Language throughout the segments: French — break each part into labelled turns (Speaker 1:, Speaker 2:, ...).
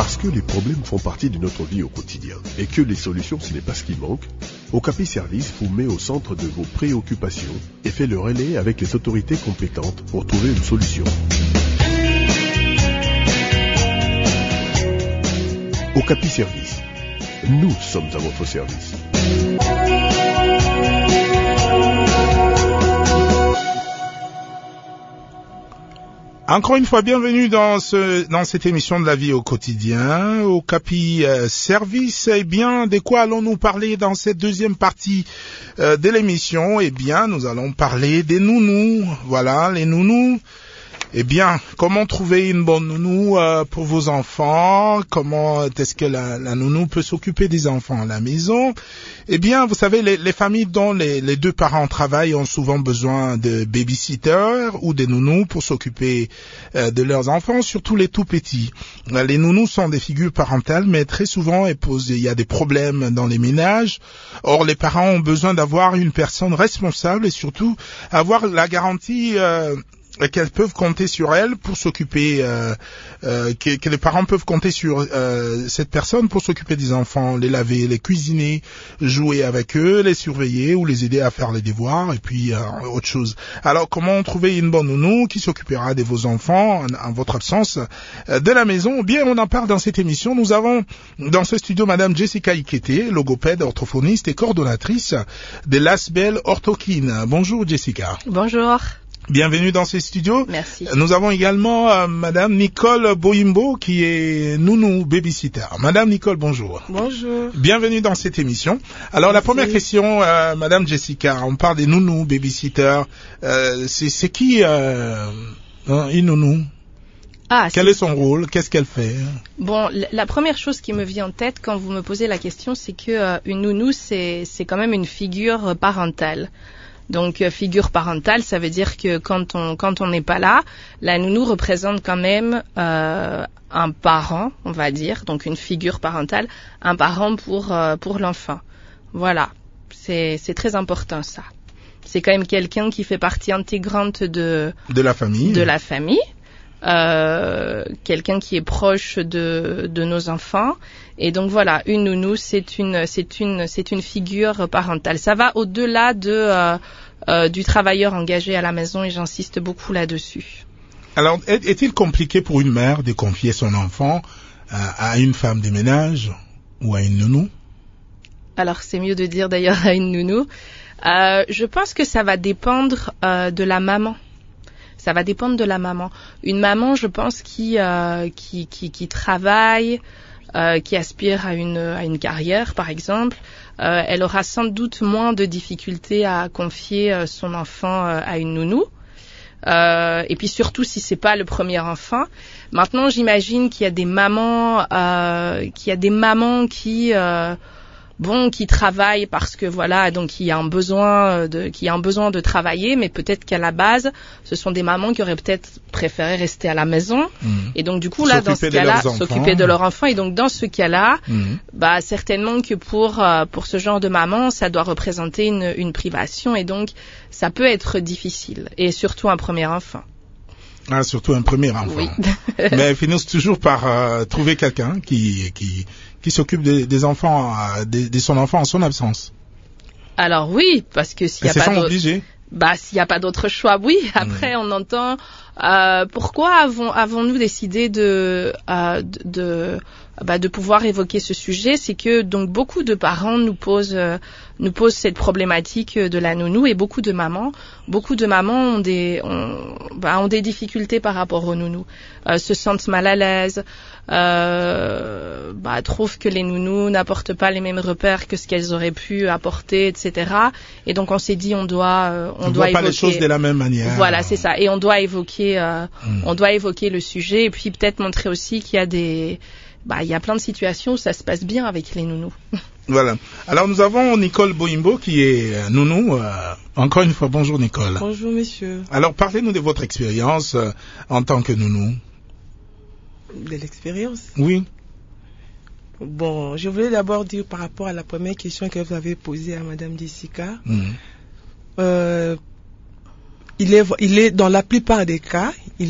Speaker 1: Parce que les problèmes font partie de notre vie au quotidien et que les solutions ce n'est pas ce qui manque, Okapi Service vous met au centre de vos préoccupations et fait le relais avec les autorités compétentes pour trouver une solution. Okapi Service. Nous sommes à votre service.
Speaker 2: Encore une fois, bienvenue dans cette émission de la vie au quotidien, Okapi Service. Eh bien, de quoi allons-nous parler dans cette deuxième partie de l'émission? Eh bien, nous allons parler des nounous. Voilà, les nounous. Eh bien, comment trouver une bonne nounou pour vos enfants? Comment est-ce que la nounou peut s'occuper des enfants à la maison? Eh bien, vous savez, les familles dont les deux parents travaillent ont souvent besoin de babysitters ou des nounous pour s'occuper de leurs enfants, surtout les tout petits. Les nounous sont des figures parentales, mais très souvent, il y a des problèmes dans les ménages. Or, les parents ont besoin d'avoir une personne responsable et surtout avoir la garantie qu'elles peuvent compter sur elle pour s'occuper, que les parents peuvent compter sur cette personne pour s'occuper des enfants, les laver, les cuisiner, jouer avec eux, les surveiller ou les aider à faire les devoirs et puis autre chose. Alors, comment trouver une bonne nounou qui s'occupera de vos enfants en votre absence de la maison? Bien, on en parle dans cette émission. Nous avons dans ce studio Madame Jessica Ikete, logopède, orthophoniste et coordonnatrice de l'Asbel Orthokine. Bonjour Jessica.
Speaker 3: Bonjour.
Speaker 2: Bienvenue dans ces studios.
Speaker 3: Merci.
Speaker 2: Nous avons également Madame Nicole Boimbo qui est nounou babysitter. Madame Nicole, bonjour.
Speaker 4: Bonjour.
Speaker 2: Bienvenue dans cette émission. Alors la première question, Madame Jessica, on parle des nounous babysitter. C'est qui une nounou? Quel est son rôle? Qu'est-ce qu'elle fait?
Speaker 3: Bon, la première chose qui me vient en tête quand vous me posez la question, c'est que une nounou, c'est quand même une figure parentale. Donc figure parentale, ça veut dire que quand on n'est pas là, la nounou représente quand même un parent, on va dire, donc une figure parentale, un parent pour l'enfant. Voilà, c'est très important ça. C'est quand même quelqu'un qui fait partie intégrante de la famille. Quelqu'un qui est proche de nos enfants. Et donc voilà, une nounou, c'est une figure parentale. Ça va au-delà du travailleur engagé à la maison et j'insiste beaucoup là-dessus.
Speaker 2: Alors, est-il compliqué pour une mère de confier son enfant à une femme de ménage ou à une nounou? Alors,
Speaker 3: c'est mieux de dire d'ailleurs à une nounou. Je pense que ça va dépendre de la maman. Ça va dépendre de la maman. Une maman, je pense, qui travaille, qui aspire à une carrière, par exemple, elle aura sans doute moins de difficultés à confier son enfant à une nounou. Et puis surtout si c'est pas le premier enfant. Maintenant, j'imagine qu'il y a des mamans, qui travaillent parce que voilà, donc il y a un besoin de travailler, mais peut-être qu'à la base, ce sont des mamans qui auraient peut-être préféré rester à la maison. Et donc du coup là, dans ce cas-là, s'occuper de leur enfant. Et donc dans ce cas-là, certainement que pour ce genre de maman, ça doit représenter une privation et donc ça peut être difficile. Et surtout un premier enfant.
Speaker 2: Ah, surtout un premier enfant. Oui. Mais elle finit toujours par trouver quelqu'un qui s'occupe des enfants, de son enfant en son absence.
Speaker 3: Alors oui, parce que s'il y a pas d'autre choix, oui. Après, on entend pourquoi avons-nous décidé de pouvoir évoquer ce sujet, c'est que donc beaucoup de parents nous posent cette problématique de la nounou et beaucoup de mamans ont des difficultés par rapport aux nounous, se sentent mal à l'aise, trouvent que les nounous n'apportent pas les mêmes repères que ce qu'elles auraient pu apporter, etc. Et donc on s'est dit on doit évoquer
Speaker 2: pas les choses de la même manière.
Speaker 3: Voilà, c'est ça. Et on doit évoquer le sujet et puis peut-être montrer aussi qu'il y a il y a plein de situations où ça se passe bien avec les nounous.
Speaker 2: Voilà. Alors nous avons Nicole Boimbo qui est nounou. Encore une fois, bonjour Nicole.
Speaker 4: Bonjour monsieur.
Speaker 2: Alors parlez-nous de votre expérience en tant que nounou.
Speaker 4: De l'expérience?
Speaker 2: Oui.
Speaker 4: Bon, je voulais d'abord dire par rapport à la première question que vous avez posée à Madame Jessica. Il est dans la plupart des cas, il est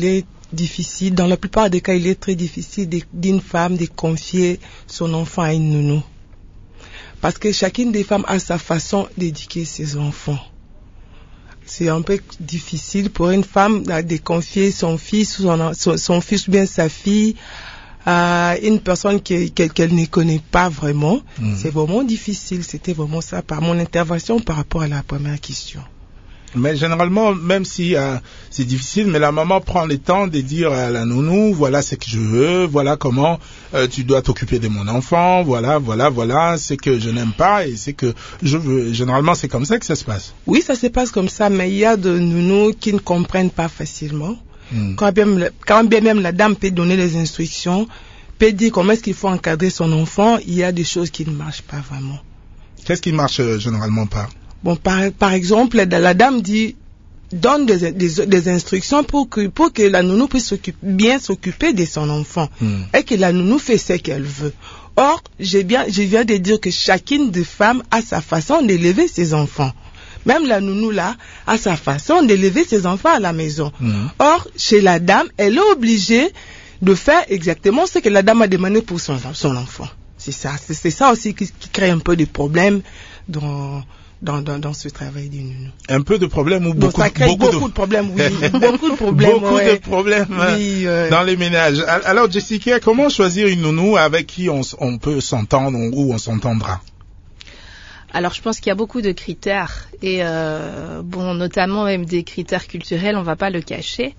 Speaker 4: difficile. Dans la plupart des cas, il est très difficile d'une femme de confier son enfant à une nounou. Parce que chacune des femmes a sa façon d'éduquer ses enfants. C'est un peu difficile pour une femme de confier son fils ou bien sa fille à une personne qu'elle ne connaît pas vraiment. C'est vraiment difficile. C'était vraiment ça par mon intervention par rapport à la première question.
Speaker 2: Mais généralement, même si c'est difficile, mais la maman prend le temps de dire à la nounou, voilà ce que je veux, voilà comment tu dois t'occuper de mon enfant, voilà ce que je n'aime pas et ce que je veux. Généralement, c'est comme ça que ça se passe.
Speaker 4: Oui, ça se passe comme ça, mais il y a de nounous qui ne comprennent pas facilement. Quand bien même la dame peut donner les instructions, peut dire comment est-ce qu'il faut encadrer son enfant, il y a des choses qui ne marchent pas vraiment.
Speaker 2: Qu'est-ce qui marche généralement pas?
Speaker 4: Bon, par exemple, la dame donne des instructions pour que la nounou puisse bien s'occuper de son enfant et que la nounou fait ce qu'elle veut. Or, je viens de dire que chacune des femmes a sa façon d'élever ses enfants. Même la nounou là a sa façon d'élever ses enfants à la maison. Or, chez la dame, elle est obligée de faire exactement ce que la dame a demandé pour son enfant. C'est ça aussi qui crée un peu de problèmes dans ce travail du nounou.
Speaker 2: Un peu de problèmes ou beaucoup
Speaker 4: de problèmes, oui. Beaucoup de problèmes.
Speaker 2: Beaucoup de problèmes oui, dans les ménages. Alors, Jessica, comment choisir une nounou avec qui on peut s'entendre ou on s'entendra?
Speaker 3: Alors, je pense qu'il y a beaucoup de critères et notamment même des critères culturels, on va pas le cacher.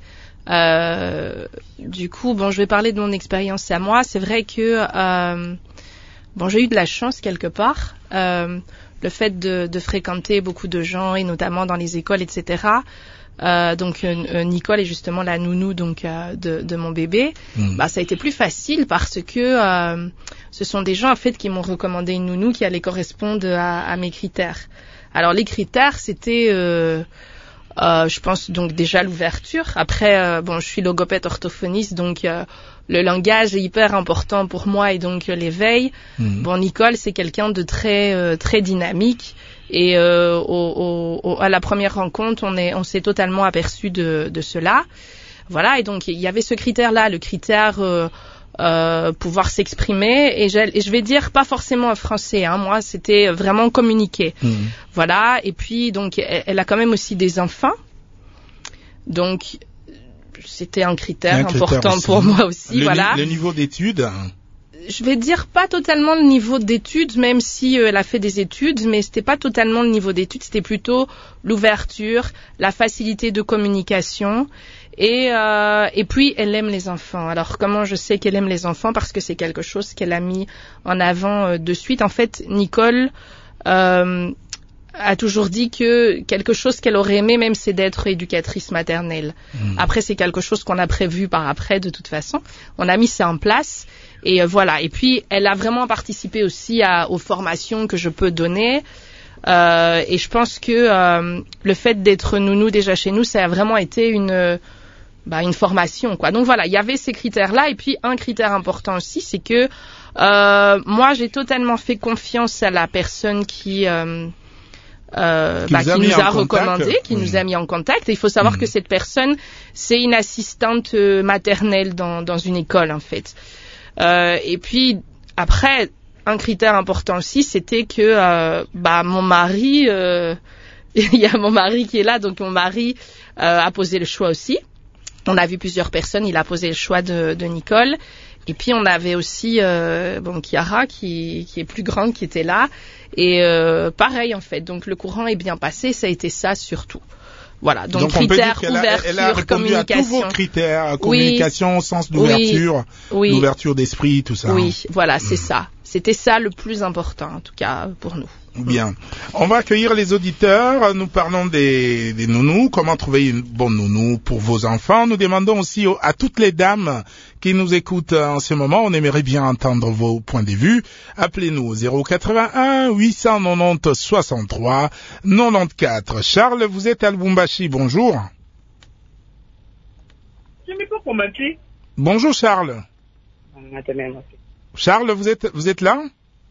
Speaker 3: Du coup, je vais parler de mon expérience à moi. C'est vrai que j'ai eu de la chance quelque part. Le fait de fréquenter beaucoup de gens et notamment dans les écoles, etc. Nicole est justement la nounou de mon bébé. Ça a été plus facile parce que ce sont des gens en fait qui m'ont recommandé une nounou qui allait correspondre à mes critères. Alors les critères c'était je pense donc déjà l'ouverture. Après je suis logopède orthophoniste donc le langage est hyper important pour moi et donc l'éveil. Nicole c'est quelqu'un de très très dynamique et à la première rencontre on s'est totalement aperçu de cela. Voilà, et donc il y avait ce critère là, le critère pouvoir s'exprimer et je vais dire pas forcément en français, moi c'était vraiment communiquer. Voilà, et puis donc elle a quand même aussi des enfants. Donc c'était un critère important aussi pour moi aussi.
Speaker 2: Le niveau d'études.
Speaker 3: Je vais dire pas totalement le niveau d'études, même si elle a fait des études, mais c'était pas totalement le niveau d'études, c'était plutôt l'ouverture, la facilité de communication et puis elle aime les enfants. Alors comment je sais qu'elle aime les enfants? Parce que c'est quelque chose qu'elle a mis en avant de suite. En fait, Nicole a toujours dit que quelque chose qu'elle aurait aimé même c'est d'être éducatrice maternelle. Après c'est quelque chose qu'on a prévu par après de toute façon. On a mis ça en place et voilà. Et puis elle a vraiment participé aussi aux formations que je peux donner et je pense que le fait d'être nounou déjà chez nous ça a vraiment été une formation quoi. Donc voilà, il y avait ces critères là et puis un critère important aussi c'est que moi j'ai totalement fait confiance à la personne qui nous a recommandé, qui nous a mis en contact. Et il faut savoir que cette personne, c'est une assistante maternelle dans une école, en fait. Et puis, après, un critère important aussi, c'était que mon mari, il y a mon mari qui est là, donc mon mari a posé le choix aussi. On a vu plusieurs personnes, il a posé le choix de Nicole. Et puis on avait aussi Chiara qui est plus grande qui était là et pareil en fait. Donc le courant est bien passé, ça a été ça surtout. Voilà, donc critères, ouverture,
Speaker 2: elle a
Speaker 3: communication.
Speaker 2: À tous vos critères, communication, sens d'ouverture, l'ouverture d'esprit, tout ça.
Speaker 3: Oui, voilà, c'est ça. C'était ça le plus important, en tout cas, pour nous.
Speaker 2: Bien. On va accueillir les auditeurs. Nous parlons des nounous. Comment trouver une bonne nounou pour vos enfants. Nous demandons aussi à toutes les dames qui nous écoutent en ce moment. On aimerait bien entendre vos points de vue. Appelez-nous au 081 890 63 94. Charles, vous êtes à Lubumbashi. Bonjour. Bonjour Charles. Charles, vous êtes là?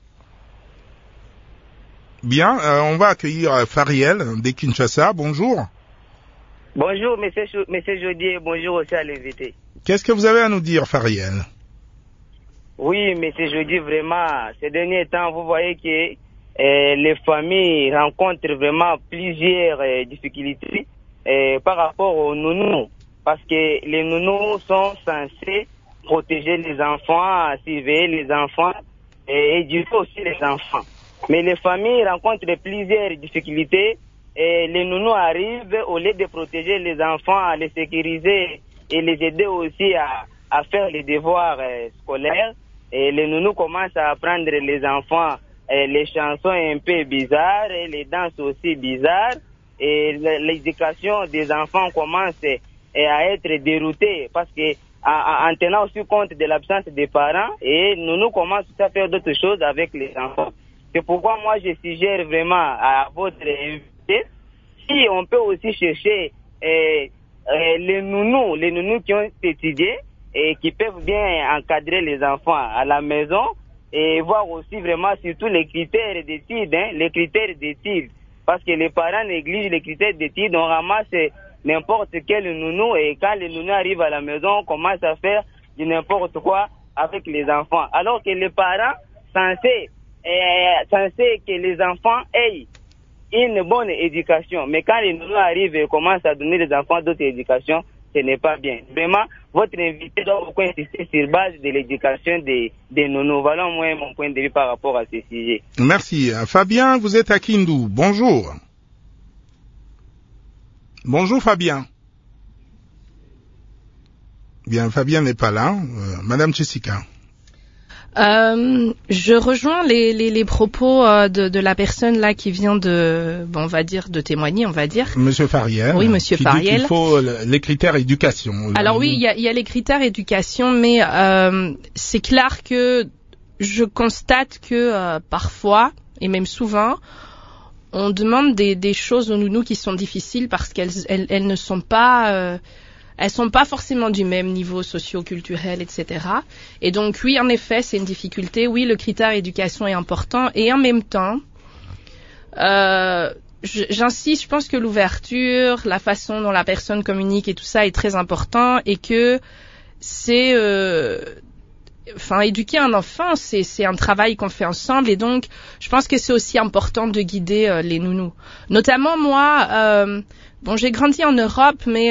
Speaker 2: Bien, on va accueillir Fariel de Kinshasa. Bonjour.
Speaker 5: Bonjour, monsieur Jodier. Bonjour aussi à l'invité.
Speaker 2: Qu'est-ce que vous avez à nous dire, Fariel?
Speaker 5: Oui, mais je dis vraiment, ces derniers temps, vous voyez que les familles rencontrent vraiment plusieurs difficultés par rapport aux nounous. Parce que les nounous sont censés protéger les enfants, surveiller les enfants et éduquer aussi les enfants. Mais les familles rencontrent plusieurs difficultés et les nounous arrivent, au lieu de protéger les enfants, à les sécuriser et les aider aussi à faire les devoirs scolaires. Et les nounous commencent à apprendre les enfants les chansons un peu bizarres et les danses aussi bizarres. Et l'éducation des enfants commence à être déroutée parce que en tenant aussi compte de l'absence des parents, et nous commençons à faire d'autres choses avec les enfants. C'est pourquoi moi je suggère vraiment à votre invité, si on peut aussi chercher les nounous qui ont étudié et qui peuvent bien encadrer les enfants à la maison et voir aussi vraiment surtout les critères d'études, les critères d'études. Parce que les parents négligent les critères d'études, on ramasse n'importe quel nounou et quand les nounous arrivent à la maison, on commence à faire du n'importe quoi avec les enfants. Alors que les parents censés que les enfants aient une bonne éducation. Mais quand les nounous arrivent et commencent à donner les enfants d'autres éducations, ce n'est pas bien. Vraiment, votre invité doit beaucoup insister sur base de l'éducation des nounous. Voilà moi mon point de vue par rapport à ce sujet.
Speaker 2: Merci. Fabien, vous êtes à Kindu. Bonjour. Bonjour Fabien. Bien, Fabien n'est pas là. Madame Jessica.
Speaker 3: Je rejoins les propos de la personne là qui vient de témoigner, on va dire.
Speaker 2: Monsieur Fariel.
Speaker 3: Oui, Monsieur Fariel.
Speaker 2: Il faut les critères éducation.
Speaker 3: Alors oui, il y a les critères éducation, mais c'est clair que je constate que parfois et même souvent, on demande des choses aux nounous qui sont difficiles parce qu'elles ne sont pas elles sont pas forcément du même niveau socio-culturel, etc. Et donc oui, en effet, c'est une difficulté. Oui, le critère éducation est important. Et en même temps, j'insiste, je pense que l'ouverture, la façon dont la personne communique et tout ça est très important et que c'est... éduquer un enfant, c'est un travail qu'on fait ensemble et donc je pense que c'est aussi important de guider les nounous. Notamment moi, j'ai grandi en Europe, mais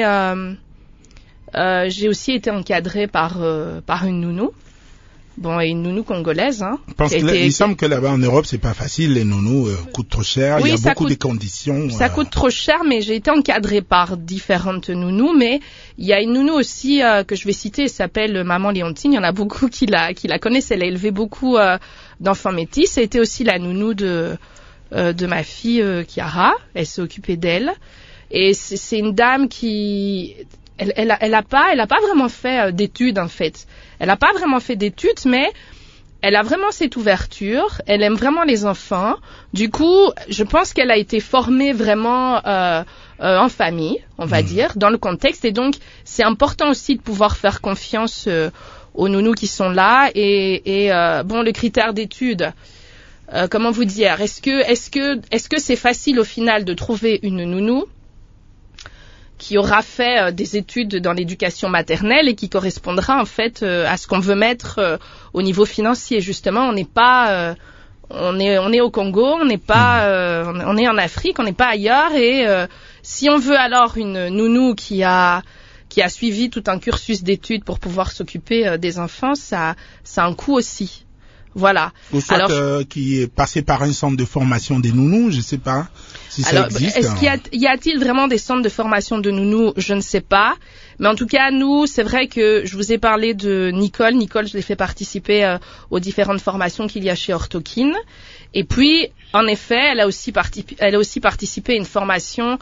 Speaker 3: j'ai aussi été encadrée par une nounou. Et une nounou congolaise.
Speaker 2: Parce il semble que là-bas en Europe, c'est pas facile, les nounous coûtent trop cher, oui, il y a beaucoup de conditions.
Speaker 3: Ça coûte trop cher, mais j'ai été encadrée par différentes nounous, mais il y a une nounou aussi que je vais citer, elle s'appelle Maman Léontine, il y en a beaucoup qui la connaissent, elle a élevé beaucoup d'enfants métis, c'était aussi la nounou de ma fille Chiara, elle s'est occupée d'elle, et c'est une dame qui... Elle a pas vraiment fait d'études en fait. Elle a pas vraiment fait d'études, mais elle a vraiment cette ouverture. Elle aime vraiment les enfants. Du coup, je pense qu'elle a été formée vraiment en famille, on va dire, dans le contexte. Et donc, c'est important aussi de pouvoir faire confiance aux nounous qui sont là. Et le critère d'études. Comment vous dire ? Est-ce que c'est facile au final de trouver une nounou qui aura fait des études dans l'éducation maternelle et qui correspondra en fait à ce qu'on veut mettre au niveau financier. Justement, on n'est pas, on est au Congo, on n'est pas, on est en Afrique, on n'est pas ailleurs. Et si on veut alors une nounou qui a suivi tout un cursus d'études pour pouvoir s'occuper des enfants, ça a un coût aussi. Voilà.
Speaker 2: Ou soit qui est passé par un centre de formation des nounous, je sais pas si ça existe.
Speaker 3: Est-ce y a-t-il vraiment des centres de formation de nounous? Je ne sais pas. Mais en tout cas, nous, c'est vrai que je vous ai parlé de Nicole. Nicole, je l'ai fait participer aux différentes formations qu'il y a chez Orthokin. Et puis, en effet, elle a aussi participé à une formation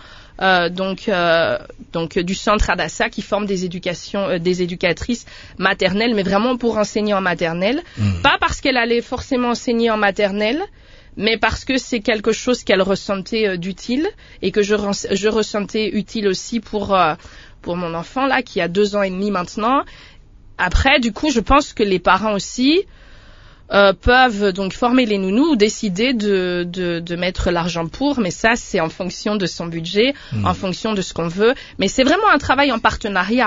Speaker 3: du centre Adassa qui forme des éducatrices maternelles, mais vraiment pour enseigner en maternelle. Pas parce qu'elle allait forcément enseigner en maternelle, mais parce que c'est quelque chose qu'elle ressentait d'utile et que je ressentais utile aussi pour mon enfant là qui a 2 ans et demi maintenant. Après, du coup, je pense que les parents aussi peuvent donc former les nounous ou décider de mettre l'argent pour, mais ça c'est en fonction de son budget, en fonction de ce qu'on veut. Mais c'est vraiment un travail en partenariat.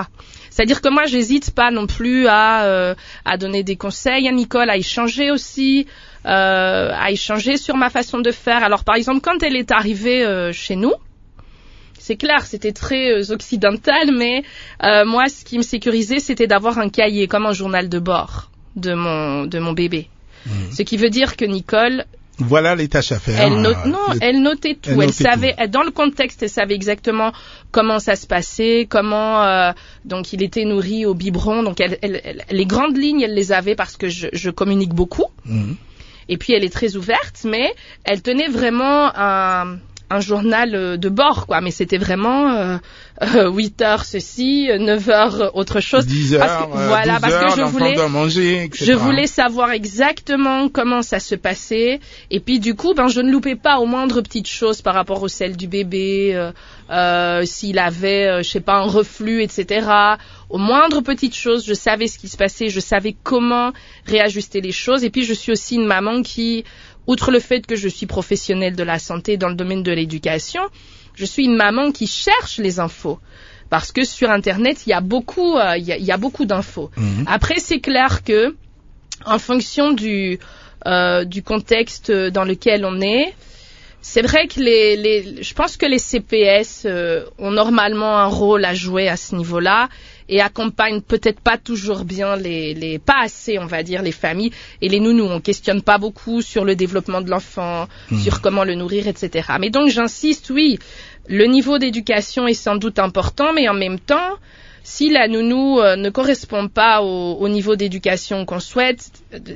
Speaker 3: C'est-à-dire que moi, j'hésite pas non plus à donner des conseils à Nicole, à échanger aussi, à échanger sur ma façon de faire. Alors, par exemple, quand elle est arrivée chez nous, c'est clair, c'était très occidental, mais moi, ce qui me sécurisait, c'était d'avoir un cahier, comme un journal de bord de mon bébé. Ce qui veut dire que Nicole...
Speaker 2: Voilà les tâches à faire.
Speaker 3: Elle notait tout. Elle savait, dans le contexte, elle savait exactement comment ça se passait, comment donc il était nourri au biberon. Donc les grandes lignes, elle les avait parce que je communique beaucoup. Et puis elle est très ouverte, mais elle tenait vraiment un journal de bord, quoi. Mais c'était vraiment 8 heures ceci, 9 heures autre chose.
Speaker 2: 10 heures,
Speaker 3: parce que
Speaker 2: je
Speaker 3: voulais savoir exactement comment ça se passait. Et puis du coup, je ne loupais pas aux moindres petites choses par rapport au sel du bébé, s'il avait, je sais pas, un reflux, etc. Aux moindres petites choses, je savais ce qui se passait, je savais comment réajuster les choses. Et puis je suis aussi une maman qui, outre le fait que je suis professionnelle de la santé dans le domaine de l'éducation, je suis une maman qui cherche les infos. Parce que sur Internet, il y a beaucoup d'infos. Après, c'est clair que, en fonction du contexte dans lequel on est, c'est vrai que je pense que les CPS ont normalement un rôle à jouer à ce niveau-là et accompagnent peut-être pas toujours bien pas assez, on va dire, les familles et les nounous. On questionne pas beaucoup sur le développement de l'enfant, sur comment le nourrir, etc. Mais donc j'insiste, oui, le niveau d'éducation est sans doute important, mais en même temps, si la nounou ne correspond pas au niveau d'éducation qu'on souhaite,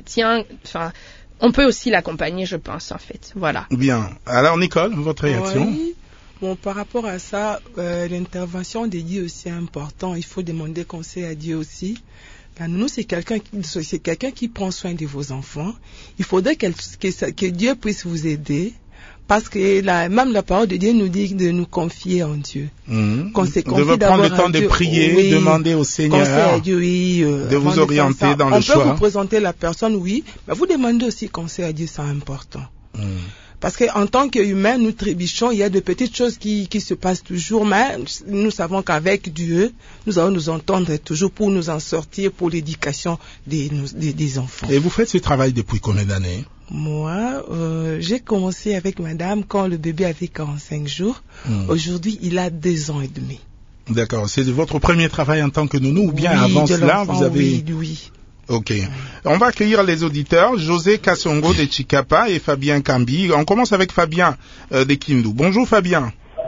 Speaker 3: on peut aussi l'accompagner, je pense, en fait. Voilà.
Speaker 2: Bien. Alors, Nicole, votre réaction?
Speaker 4: Oui. Bon, par rapport à ça, l'intervention de Dieu aussi est importante. Il faut demander conseil à Dieu aussi. La nounou, c'est quelqu'un qui prend soin de vos enfants. Il faudrait que Dieu puisse vous aider. Parce que même la parole de Dieu nous dit de nous confier en Dieu. Qu'on se confie,
Speaker 2: de prendre le temps de prier, demander au Seigneur
Speaker 4: à Dieu,
Speaker 2: de vous orienter dans le choix.
Speaker 4: On peut vous présenter la personne, oui, mais vous demandez aussi conseil à Dieu, c'est important. Parce qu'en tant qu'humains, nous trébuchons, il y a de petites choses qui se passent toujours, mais nous savons qu'avec Dieu, nous allons nous entendre toujours pour nous en sortir pour l'éducation des enfants.
Speaker 2: Et vous faites ce travail depuis combien d'années?
Speaker 4: Moi, j'ai commencé avec madame quand le bébé avait 45 jours. Aujourd'hui, il a 2 ans et demi.
Speaker 2: D'accord. C'est votre premier travail en tant que nounou ou bien avant cela, vous avez...
Speaker 4: Oui.
Speaker 2: Ok. On va accueillir les auditeurs, José Kassongo de Chikapa et Fabien Kambi. On commence avec Fabien de Kindu. Bonjour Fabien.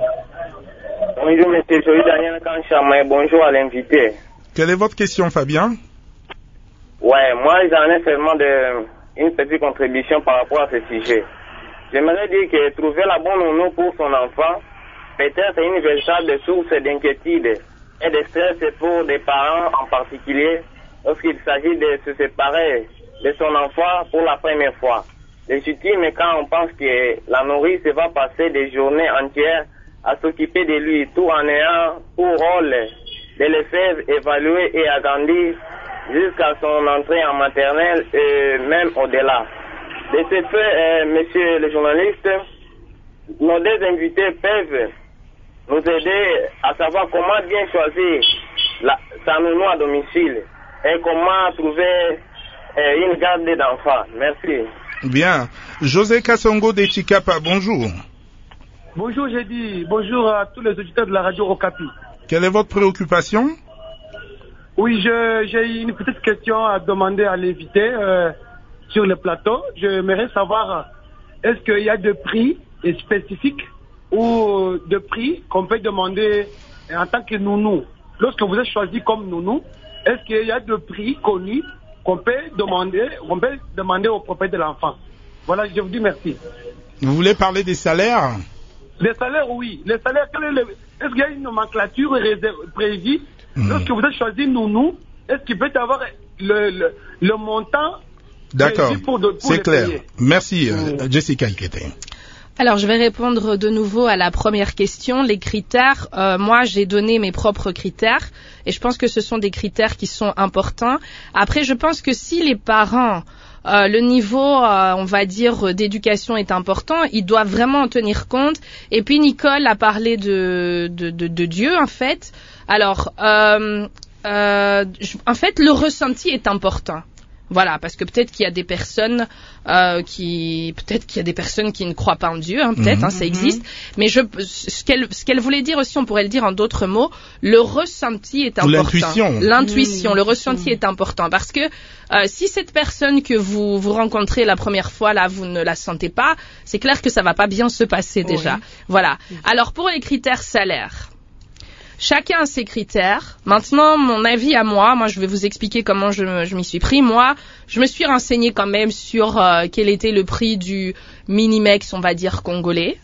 Speaker 6: Bonjour monsieur, je suis Daniel Kanchama et bonjour à l'invité.
Speaker 2: Quelle est votre question Fabien?
Speaker 6: Ouais, moi j'en ai seulement une petite contribution par rapport à ce sujet. J'aimerais dire que trouver la bonne nounou pour son enfant, peut-être une véritable source d'inquiétude et de stress pour des parents en particulier, lorsqu'il s'agit de se séparer de son enfant pour la première fois. Légitime quand on pense que la nourrice va passer des journées entières à s'occuper de lui, tout en ayant pour rôle de le faire évaluer et agrandir jusqu'à son entrée en maternelle et même au-delà. De ce fait, monsieur le journaliste, nos 2 invités peuvent nous aider à savoir comment bien choisir sa nounou à domicile et comment trouver une garde d'enfants. Merci.
Speaker 2: Bien. José Kassongo de Chikapa, bonjour.
Speaker 7: Bonjour, j'ai dit bonjour à tous les auditeurs de la radio Okapi.
Speaker 2: Quelle est votre préoccupation?
Speaker 7: Oui, j'ai une petite question à demander à l'invité sur le plateau. J'aimerais savoir, est-ce qu'il y a des prix spécifiques ou des prix qu'on peut demander en tant que nounou? Lorsque vous êtes choisi comme nounou, est-ce qu'il y a des prix connus qu'on peut demander au propriétaire de l'enfant? Voilà, je vous dis merci.
Speaker 2: Vous voulez parler des salaires?
Speaker 7: Les salaires, oui. Les salaires, est-ce qu'il y a une nomenclature prévue? Lorsque vous êtes choisi nounou, est-ce qu'il peut y avoir le montant?
Speaker 2: D'accord, c'est clair.
Speaker 7: Payer?
Speaker 2: Merci, Jessica Ikete.
Speaker 3: Alors, je vais répondre de nouveau à la première question. Les critères, moi, j'ai donné mes propres critères et je pense que ce sont des critères qui sont importants. Après, je pense que si les parents, le niveau, on va dire, d'éducation est important, ils doivent vraiment en tenir compte. Et puis, Nicole a parlé de Dieu, en fait. Alors, en fait, le ressenti est important. Voilà, parce que peut-être qu'il y a des personnes qui ne croient pas en Dieu, hein, peut-être, ça existe. Mais ce qu'elle voulait dire aussi, on pourrait le dire en d'autres mots, le ressenti est important. L'intuition, le ressenti est important, parce que si cette personne que vous rencontrez la première fois là, vous ne la sentez pas, c'est clair que ça va pas bien se passer déjà. Voilà. Alors pour les critères salaires. Chacun a ses critères. Maintenant, mon avis à moi, je vais vous expliquer comment je m'y suis pris. Moi, je me suis renseignée quand même sur quel était le prix du Minimex, on va dire, congolais.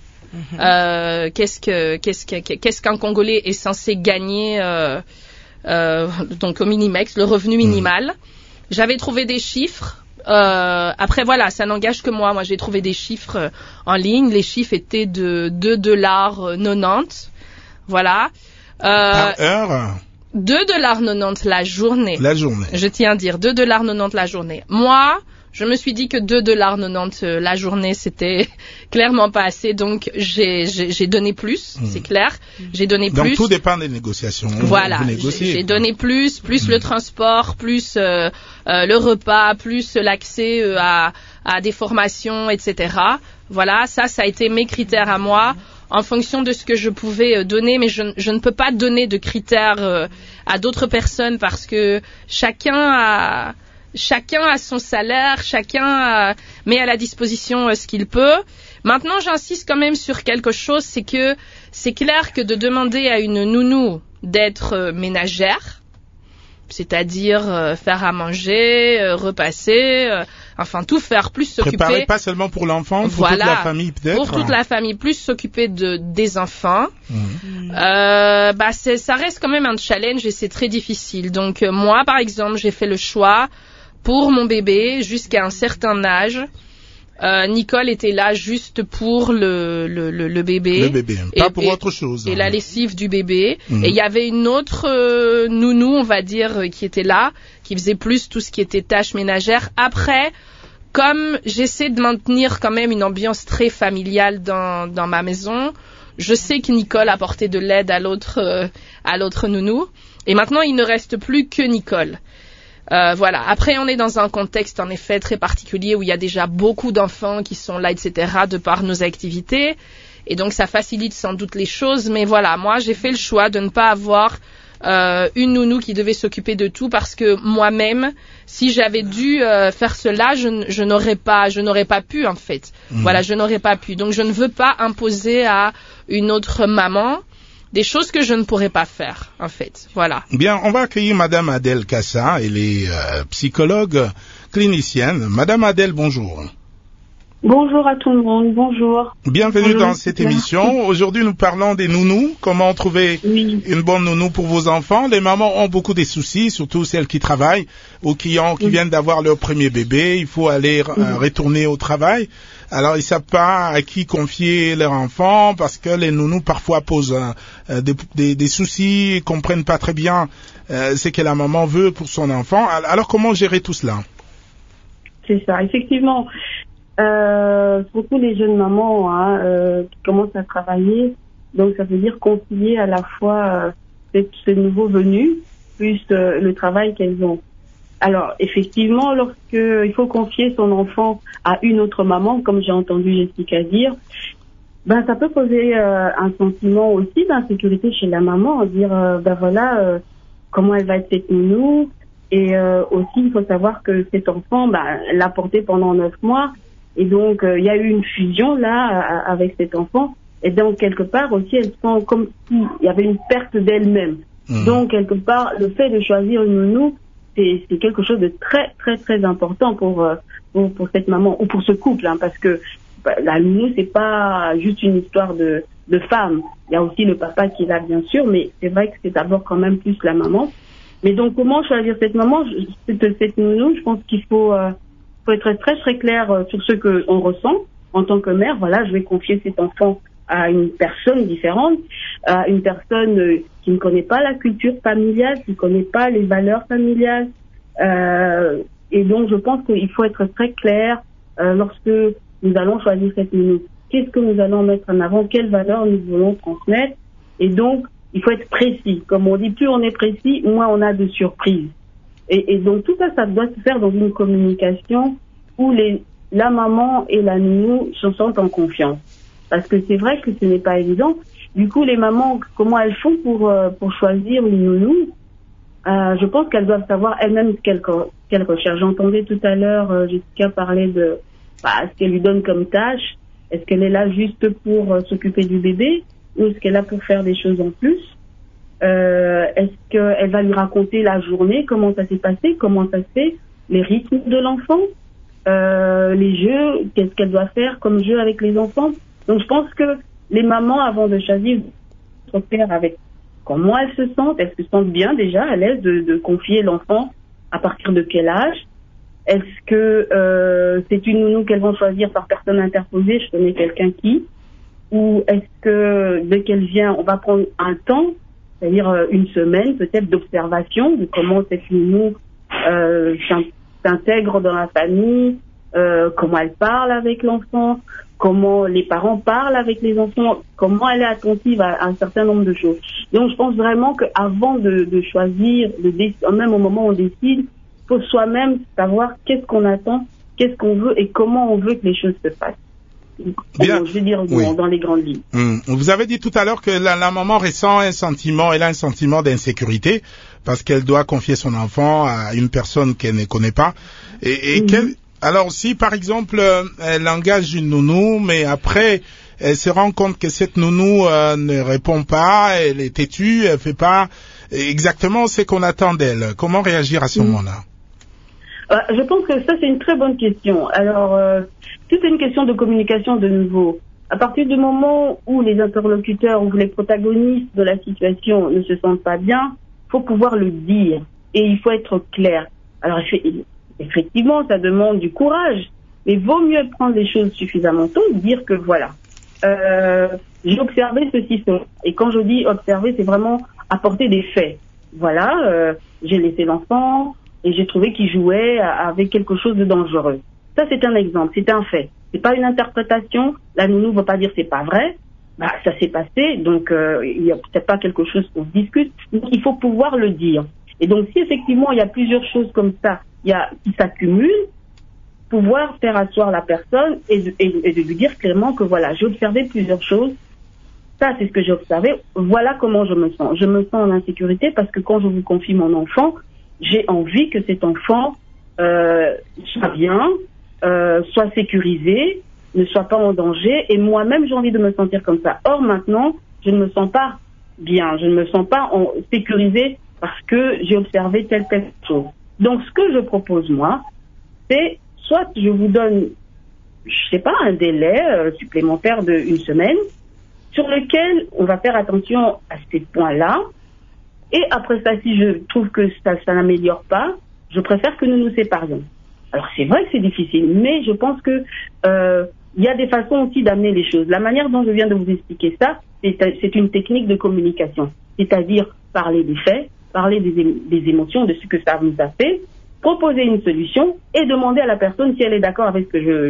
Speaker 3: Qu'est-ce qu'un Congolais est censé gagner donc au Minimex, le revenu minimal. J'avais trouvé des chiffres. Après, voilà, ça n'engage que moi. Moi, j'ai trouvé des chiffres en ligne. Les chiffres étaient de $2,90. Voilà.
Speaker 2: Par heure?
Speaker 3: $2,90 la journée.
Speaker 2: La journée.
Speaker 3: Je tiens à dire $2,90 la journée. Moi, je me suis dit que $2,90 la journée, c'était clairement pas assez, donc j'ai donné plus, c'est clair. J'ai donné plus.
Speaker 2: Donc tout dépend des négociations.
Speaker 3: Voilà. J'ai donné plus le transport, plus le repas, plus l'accès à des formations, etc. Voilà, ça a été mes critères à moi. En fonction de ce que je pouvais donner, mais je ne peux pas donner de critères à d'autres personnes parce que chacun a son salaire, chacun met à la disposition ce qu'il peut. Maintenant, j'insiste quand même sur quelque chose, c'est que c'est clair que de demander à une nounou d'être ménagère, c'est-à-dire faire à manger, repasser, enfin tout faire, plus s'occuper.
Speaker 2: Préparer pas seulement pour l'enfant, pour toute la famille peut-être.
Speaker 3: Pour toute la famille, plus s'occuper des enfants. Ça reste quand même un challenge et c'est très difficile. Donc moi, par exemple, j'ai fait le choix pour mon bébé jusqu'à un certain âge. Nicole était là juste pour le bébé.
Speaker 2: Le bébé, pas pour autre chose.
Speaker 3: Et la lessive du bébé. Et il y avait une autre nounou, on va dire, qui était là, qui faisait plus tout ce qui était tâches ménagères. Après, comme j'essaie de maintenir quand même une ambiance très familiale dans ma maison, je sais que Nicole apportait de l'aide à l'autre nounou. Et maintenant, il ne reste plus que Nicole. Voilà. Après, on est dans un contexte en effet très particulier où il y a déjà beaucoup d'enfants qui sont là, etc., de par nos activités. Et donc, ça facilite sans doute les choses. Mais voilà, moi, j'ai fait le choix de ne pas avoir une nounou qui devait s'occuper de tout parce que moi-même, si j'avais dû faire cela, je n'aurais pas pu, en fait. Voilà, je n'aurais pas pu. Donc, je ne veux pas imposer à une autre maman des choses que je ne pourrais pas faire, en fait. Voilà.
Speaker 2: Bien, on va accueillir Madame Adèle Kassa. Elle est psychologue clinicienne. Madame Adèle, bonjour.
Speaker 8: Bonjour à tout le monde, bonjour.
Speaker 2: Bienvenue dans cette émission. Aujourd'hui, nous parlons des nounous. Comment trouver une bonne nounou pour vos enfants. Les mamans ont beaucoup de soucis, surtout celles qui travaillent ou qui viennent d'avoir leur premier bébé. Il faut aller retourner au travail. Alors, ils savent pas à qui confier leur enfant parce que les nounous parfois posent des soucis, ils comprennent pas très bien ce que la maman veut pour son enfant. Alors, comment gérer tout cela?
Speaker 8: C'est ça, effectivement. Surtout les jeunes mamans qui commencent à travailler, donc ça veut dire concilier à la fois ces nouveaux venus plus le travail qu'elles ont. Alors effectivement, lorsqu'il faut confier son enfant à une autre maman, comme j'ai entendu Jessica dire, ça peut poser un sentiment aussi d'insécurité chez la maman, dire comment elle va être cette nounou, et aussi il faut savoir que cet enfant l'a porté pendant 9 mois. Et donc, il y a eu une fusion là avec cet enfant. Et donc, quelque part aussi, elles sont comme s'il y avait une perte d'elle-même. Donc, quelque part, le fait de choisir une nounou, c'est quelque chose de très, très, très important pour cette maman ou pour ce couple, parce que la nounou, c'est pas juste une histoire de femme. Il y a aussi le papa qui est là, bien sûr, mais c'est vrai que c'est d'abord quand même plus la maman. Mais donc, comment choisir cette maman, cette nounou? Je pense qu'il faut être très très clair sur ce que on ressent en tant que mère. Voilà, je vais confier cet enfant à une personne différente, à une personne qui ne connaît pas la culture familiale, qui ne connaît pas les valeurs familiales. Et donc, je pense qu'il faut être très clair lorsque nous allons choisir cette nounou. Qu'est-ce que nous allons mettre en avant? Quelles valeurs nous voulons transmettre? Et donc, il faut être précis. Comme on dit, plus on est précis, moins on a de surprises. Et donc tout ça, ça doit se faire dans une communication où la maman et la nounou se sentent en confiance. Parce que c'est vrai que ce n'est pas évident. Du coup, les mamans, comment elles font pour choisir une nounou? Je pense qu'elles doivent savoir elles-mêmes ce qu'elles recherchent. J'entendais tout à l'heure Jessica parler de ce qu'elle lui donne comme tâche. Est-ce qu'elle est là juste pour s'occuper du bébé ou est-ce qu'elle est là pour faire des choses en plus? Est-ce qu'elle va lui raconter la journée, comment ça s'est passé, comment ça se fait, les rythmes de l'enfant, les jeux, qu'est-ce qu'elle doit faire comme jeu avec les enfants? Donc je pense que les mamans, avant de choisir, se repèrent avec comment elles se sentent bien déjà à l'aise de confier l'enfant, à partir de quel âge? Est-ce que c'est une nounou qu'elles vont choisir par personne interposée, je connais quelqu'un qui? Ou est-ce que dès qu'elle vient, on va prendre un temps, c'est-à-dire une semaine peut-être d'observation de comment cette nounou s'intègre dans la famille, comment elle parle avec l'enfant, comment les parents parlent avec les enfants, comment elle est attentive à un certain nombre de choses. Donc je pense vraiment qu'avant de choisir, même au moment où on décide, il faut soi-même savoir qu'est-ce qu'on attend, qu'est-ce qu'on veut et comment on veut que les choses se passent.
Speaker 2: Bien.
Speaker 8: Je veux dire dans les grandes lignes.
Speaker 2: Vous avez dit tout à l'heure que la maman ressent elle a un sentiment d'insécurité parce qu'elle doit confier son enfant à une personne qu'elle ne connaît pas. Alors si par exemple elle engage une nounou, mais après elle se rend compte que cette nounou ne répond pas, elle est têtue, elle fait pas exactement ce qu'on attend d'elle, comment réagir à ce moment-là?
Speaker 8: Je pense que ça c'est une très bonne question. Alors tout est une question de communication de nouveau. À partir du moment où les interlocuteurs ou les protagonistes de la situation ne se sentent pas bien, il faut pouvoir le dire et il faut être clair. Alors effectivement, ça demande du courage, mais vaut mieux prendre les choses suffisamment tôt et dire que voilà, j'ai observé ceci, cela. Et quand je dis observer, c'est vraiment apporter des faits. Voilà, j'ai laissé l'enfant et j'ai trouvé qu'il jouait avec quelque chose de dangereux. Ça, c'est un exemple, c'est un fait. C'est pas une interprétation. La nounou ne va pas dire c'est pas vrai. Ça s'est passé, donc il y a peut-être pas quelque chose qu'on discute. Donc il faut pouvoir le dire. Et donc si effectivement il y a plusieurs choses comme ça, qui s'accumulent, pouvoir faire asseoir la personne et de lui dire clairement que voilà, j'ai observé plusieurs choses. Ça, c'est ce que j'ai observé. Voilà comment je me sens. Je me sens en insécurité parce que quand je vous confie mon enfant, j'ai envie que cet enfant soit bien, soit sécurisé, ne soit pas en danger. Et moi-même, j'ai envie de me sentir comme ça. Or, maintenant, je ne me sens pas bien. Je ne me sens pas sécurisée parce que j'ai observé telle chose. Donc, ce que je propose, moi, c'est soit je vous donne, je sais pas, un délai supplémentaire d'1 semaine sur lequel on va faire attention à ces points-là. Et après ça, si je trouve que ça n'améliore pas, je préfère que nous nous séparions. Alors, c'est vrai que c'est difficile, mais je pense que il y a des façons aussi d'amener les choses. La manière dont je viens de vous expliquer ça, c'est une technique de communication. C'est-à-dire parler des faits, parler des émotions, de ce que ça nous a fait, proposer une solution et demander à la personne si elle est d'accord avec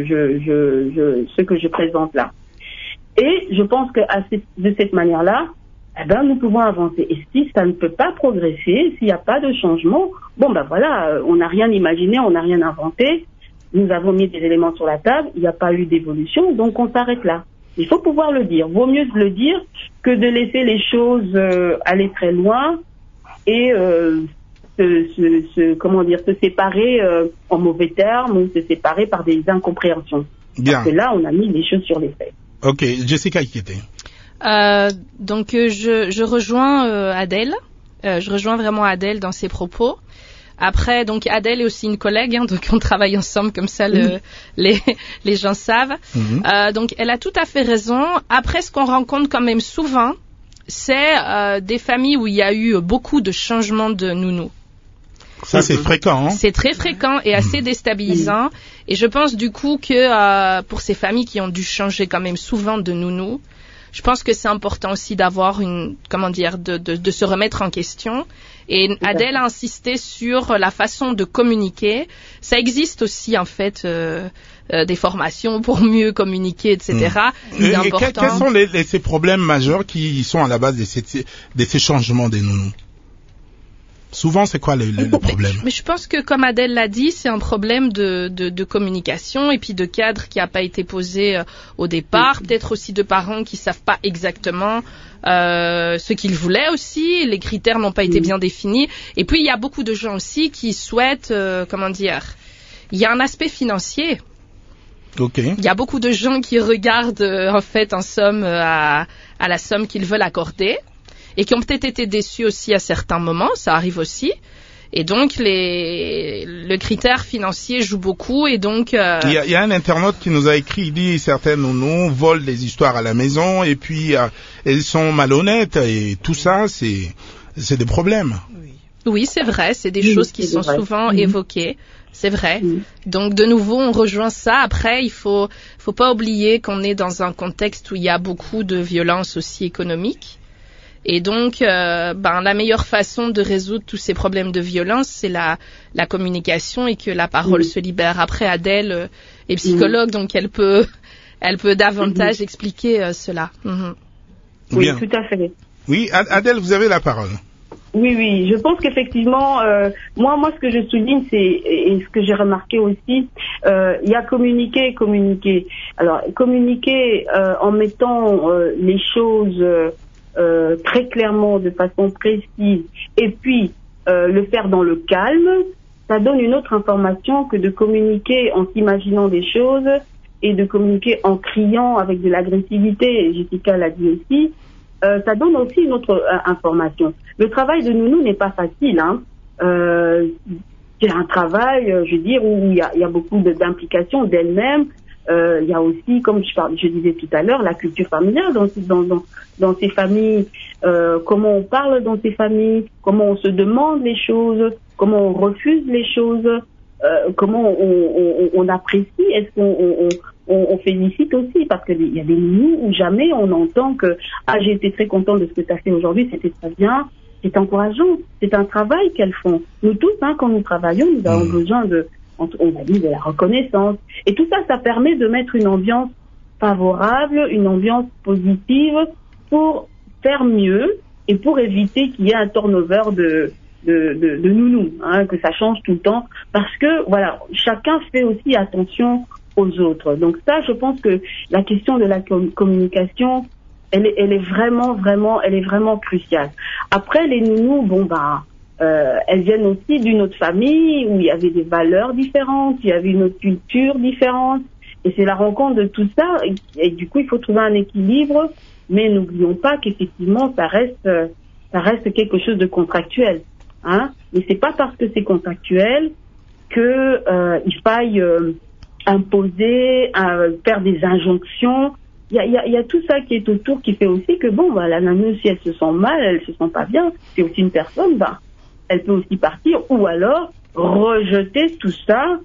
Speaker 8: ce que je présente là. Et je pense que de cette manière-là, nous pouvons avancer. Et si ça ne peut pas progresser, s'il n'y a pas de changement, voilà, on n'a rien imaginé, on n'a rien inventé, nous avons mis des éléments sur la table, il n'y a pas eu d'évolution, donc on s'arrête là. Il faut pouvoir le dire. Vaut mieux le dire que de laisser les choses aller très loin et se séparer en mauvais termes ou se séparer par des incompréhensions.
Speaker 2: Bien.
Speaker 8: Parce que là, on a mis les choses sur les faits.
Speaker 2: Ok, Jessica Ikété.
Speaker 3: Donc je rejoins Adèle. Je rejoins vraiment Adèle dans ses propos. Après, donc Adèle est aussi une collègue, donc on travaille ensemble comme ça, les gens savent. Donc elle a tout à fait raison. Après, ce qu'on rencontre quand même souvent, c'est des familles où il y a eu beaucoup de changements de nounou.
Speaker 2: Ça, c'est fréquent, hein?
Speaker 3: C'est très fréquent et assez déstabilisant. Et je pense du coup que pour ces familles qui ont dû changer quand même souvent de nounou, je pense que c'est important aussi d'avoir de se remettre en question. Et Adèle a insisté sur la façon de communiquer. Ça existe aussi, en fait, des formations pour mieux communiquer, etc. C'est important.
Speaker 2: Quels sont ces problèmes majeurs qui sont à la base de ces changements des nounous? Souvent, c'est quoi le problème?
Speaker 3: Mais je pense que, comme Adèle l'a dit, c'est un problème de communication et puis de cadre qui n'a pas été posé au départ. Peut-être aussi de parents qui savent pas exactement ce qu'ils voulaient aussi. Les critères n'ont pas été bien définis. Et puis, il y a beaucoup de gens aussi qui souhaitent, il y a un aspect financier.
Speaker 2: Okay.
Speaker 3: Il y a beaucoup de gens qui regardent, en fait, en somme, à la somme qu'ils veulent accorder. Et qui ont peut-être été déçus aussi à certains moments, ça arrive aussi. Et donc, le critère financier joue beaucoup, et donc...
Speaker 2: Il y a un internaute qui nous a écrit, il dit, certaines nounous volent des histoires à la maison, et puis elles sont malhonnêtes, et tout ça, c'est des problèmes.
Speaker 3: Oui, c'est vrai, c'est des choses qui sont souvent évoquées, c'est vrai. Donc, de nouveau, on rejoint ça. Après, il faut pas oublier qu'on est dans un contexte où il y a beaucoup de violence aussi économique. Et donc, la meilleure façon de résoudre tous ces problèmes de violence, c'est la communication et que la parole se libère. Après, Adèle est psychologue, donc elle peut davantage expliquer cela.
Speaker 8: Oui, tout à fait.
Speaker 2: Oui, Adèle, vous avez la parole.
Speaker 8: Oui, je pense qu'effectivement, moi, ce que je souligne, et ce que j'ai remarqué aussi, il y a communiquer. Alors, communiquer en mettant les choses très clairement, de façon précise, et puis le faire dans le calme, ça donne une autre information que de communiquer en s'imaginant des choses et de communiquer en criant avec de l'agressivité. Jessica l'a dit aussi. Ça donne aussi une autre information. Le travail de nounou n'est pas facile. C'est un travail, je veux dire, où il y a beaucoup d'implications d'elle-même. Il y a aussi, comme je disais tout à l'heure, la culture familiale dans ces familles, comment on parle dans ces familles, comment on se demande les choses, comment on refuse les choses, comment on apprécie, est-ce qu'on félicite aussi, parce qu'il y a des nounous où jamais on entend que j'ai été très contente de ce que tu as fait aujourd'hui, c'était très bien, c'est encourageant, c'est un travail qu'elles font. Nous tous, quand nous travaillons, nous avons besoin on a dit de la reconnaissance. Et tout ça, ça permet de mettre une ambiance favorable, une ambiance positive pour faire mieux et pour éviter qu'il y ait un turnover de nounous, que ça change tout le temps. Parce que, voilà, chacun fait aussi attention aux autres. Donc ça, je pense que la question de la communication, elle est vraiment cruciale. Après, les nounous, elles viennent aussi d'une autre famille où il y avait des valeurs différentes, il y avait une autre culture différente, et c'est la rencontre de tout ça, et du coup il faut trouver un équilibre, mais n'oublions pas qu'effectivement ça reste quelque chose de contractuel, mais c'est pas parce que c'est contractuel que il faille imposer, faire des injonctions. Il y a tout ça qui est autour qui fait aussi que la nounou, si elle se sent mal, elle se sent pas bien, c'est aussi une personne, elle peut aussi partir, ou alors rejeter tout ça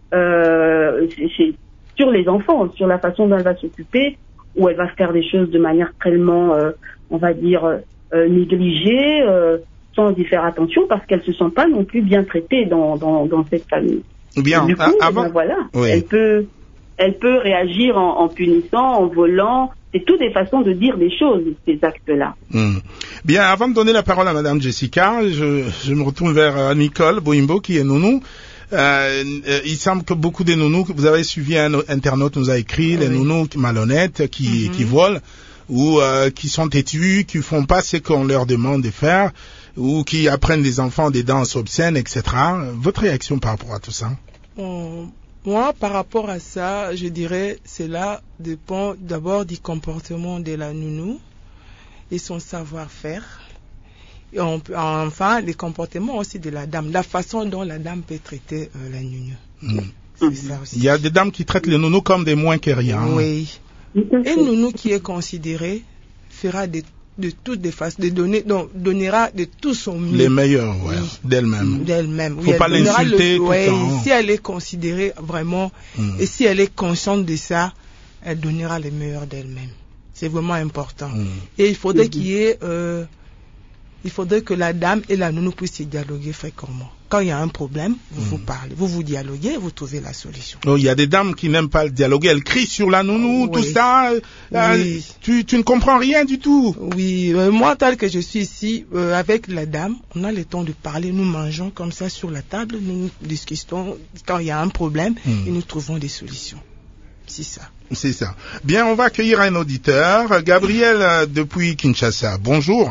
Speaker 8: sur les enfants, sur la façon dont elle va s'occuper, où elle va faire des choses de manière tellement, on va dire, négligée, sans y faire attention, parce qu'elle se sent pas non plus bien traitée dans cette famille.
Speaker 2: Bien,
Speaker 8: du coup,
Speaker 2: oui.
Speaker 8: Elle peut réagir en punissant, en volant. C'est toutes des façons de dire des choses, ces actes-là.
Speaker 2: Bien, avant de donner la parole à Madame Jessica, je me retourne vers Nicole Boimbo, qui est nounou. Il semble que beaucoup des nounous, que vous avez suivi un internaute nous a écrit, les nounous malhonnêtes qui volent, ou qui sont têtus, qui font pas ce qu'on leur demande de faire, ou qui apprennent des enfants des danses obscènes, etc. Votre réaction par rapport à tout ça?
Speaker 4: Moi, par rapport à ça, je dirais cela dépend d'abord du comportement de la nounou et son savoir-faire. Et enfin, les comportements aussi de la dame, la façon dont la dame peut traiter la nounou. C'est ça aussi.
Speaker 2: Il y a des dames qui traitent les nounous comme des moins que rien.
Speaker 4: Oui. Une nounou qui est considérée fera de toutes les façons, donnera de tout son mieux.
Speaker 2: Les meilleurs, d'elle-même. Faut pas l'insulter tout le temps.
Speaker 4: Si elle est considérée vraiment, et si elle est consciente de ça, elle donnera le meilleur d'elle-même. C'est vraiment important. Et il faudrait qu'il y ait, il faudrait que la dame et la nounou puissent dialoguer fréquemment. Quand il y a un problème, vous parlez, vous dialoguez, vous trouvez la solution.
Speaker 2: Oh, il y a des dames qui n'aiment pas le dialoguer, elles crient sur la nounou, tout ça. Oui. Tu ne comprends rien du tout.
Speaker 4: Oui, moi tel que je suis ici, avec la dame, on a le temps de parler, nous mangeons comme ça sur la table, nous discutons quand il y a un problème et nous trouvons des solutions. C'est ça.
Speaker 2: C'est ça. Bien, on va accueillir un auditeur, Gabriel depuis Kinshasa. Bonjour.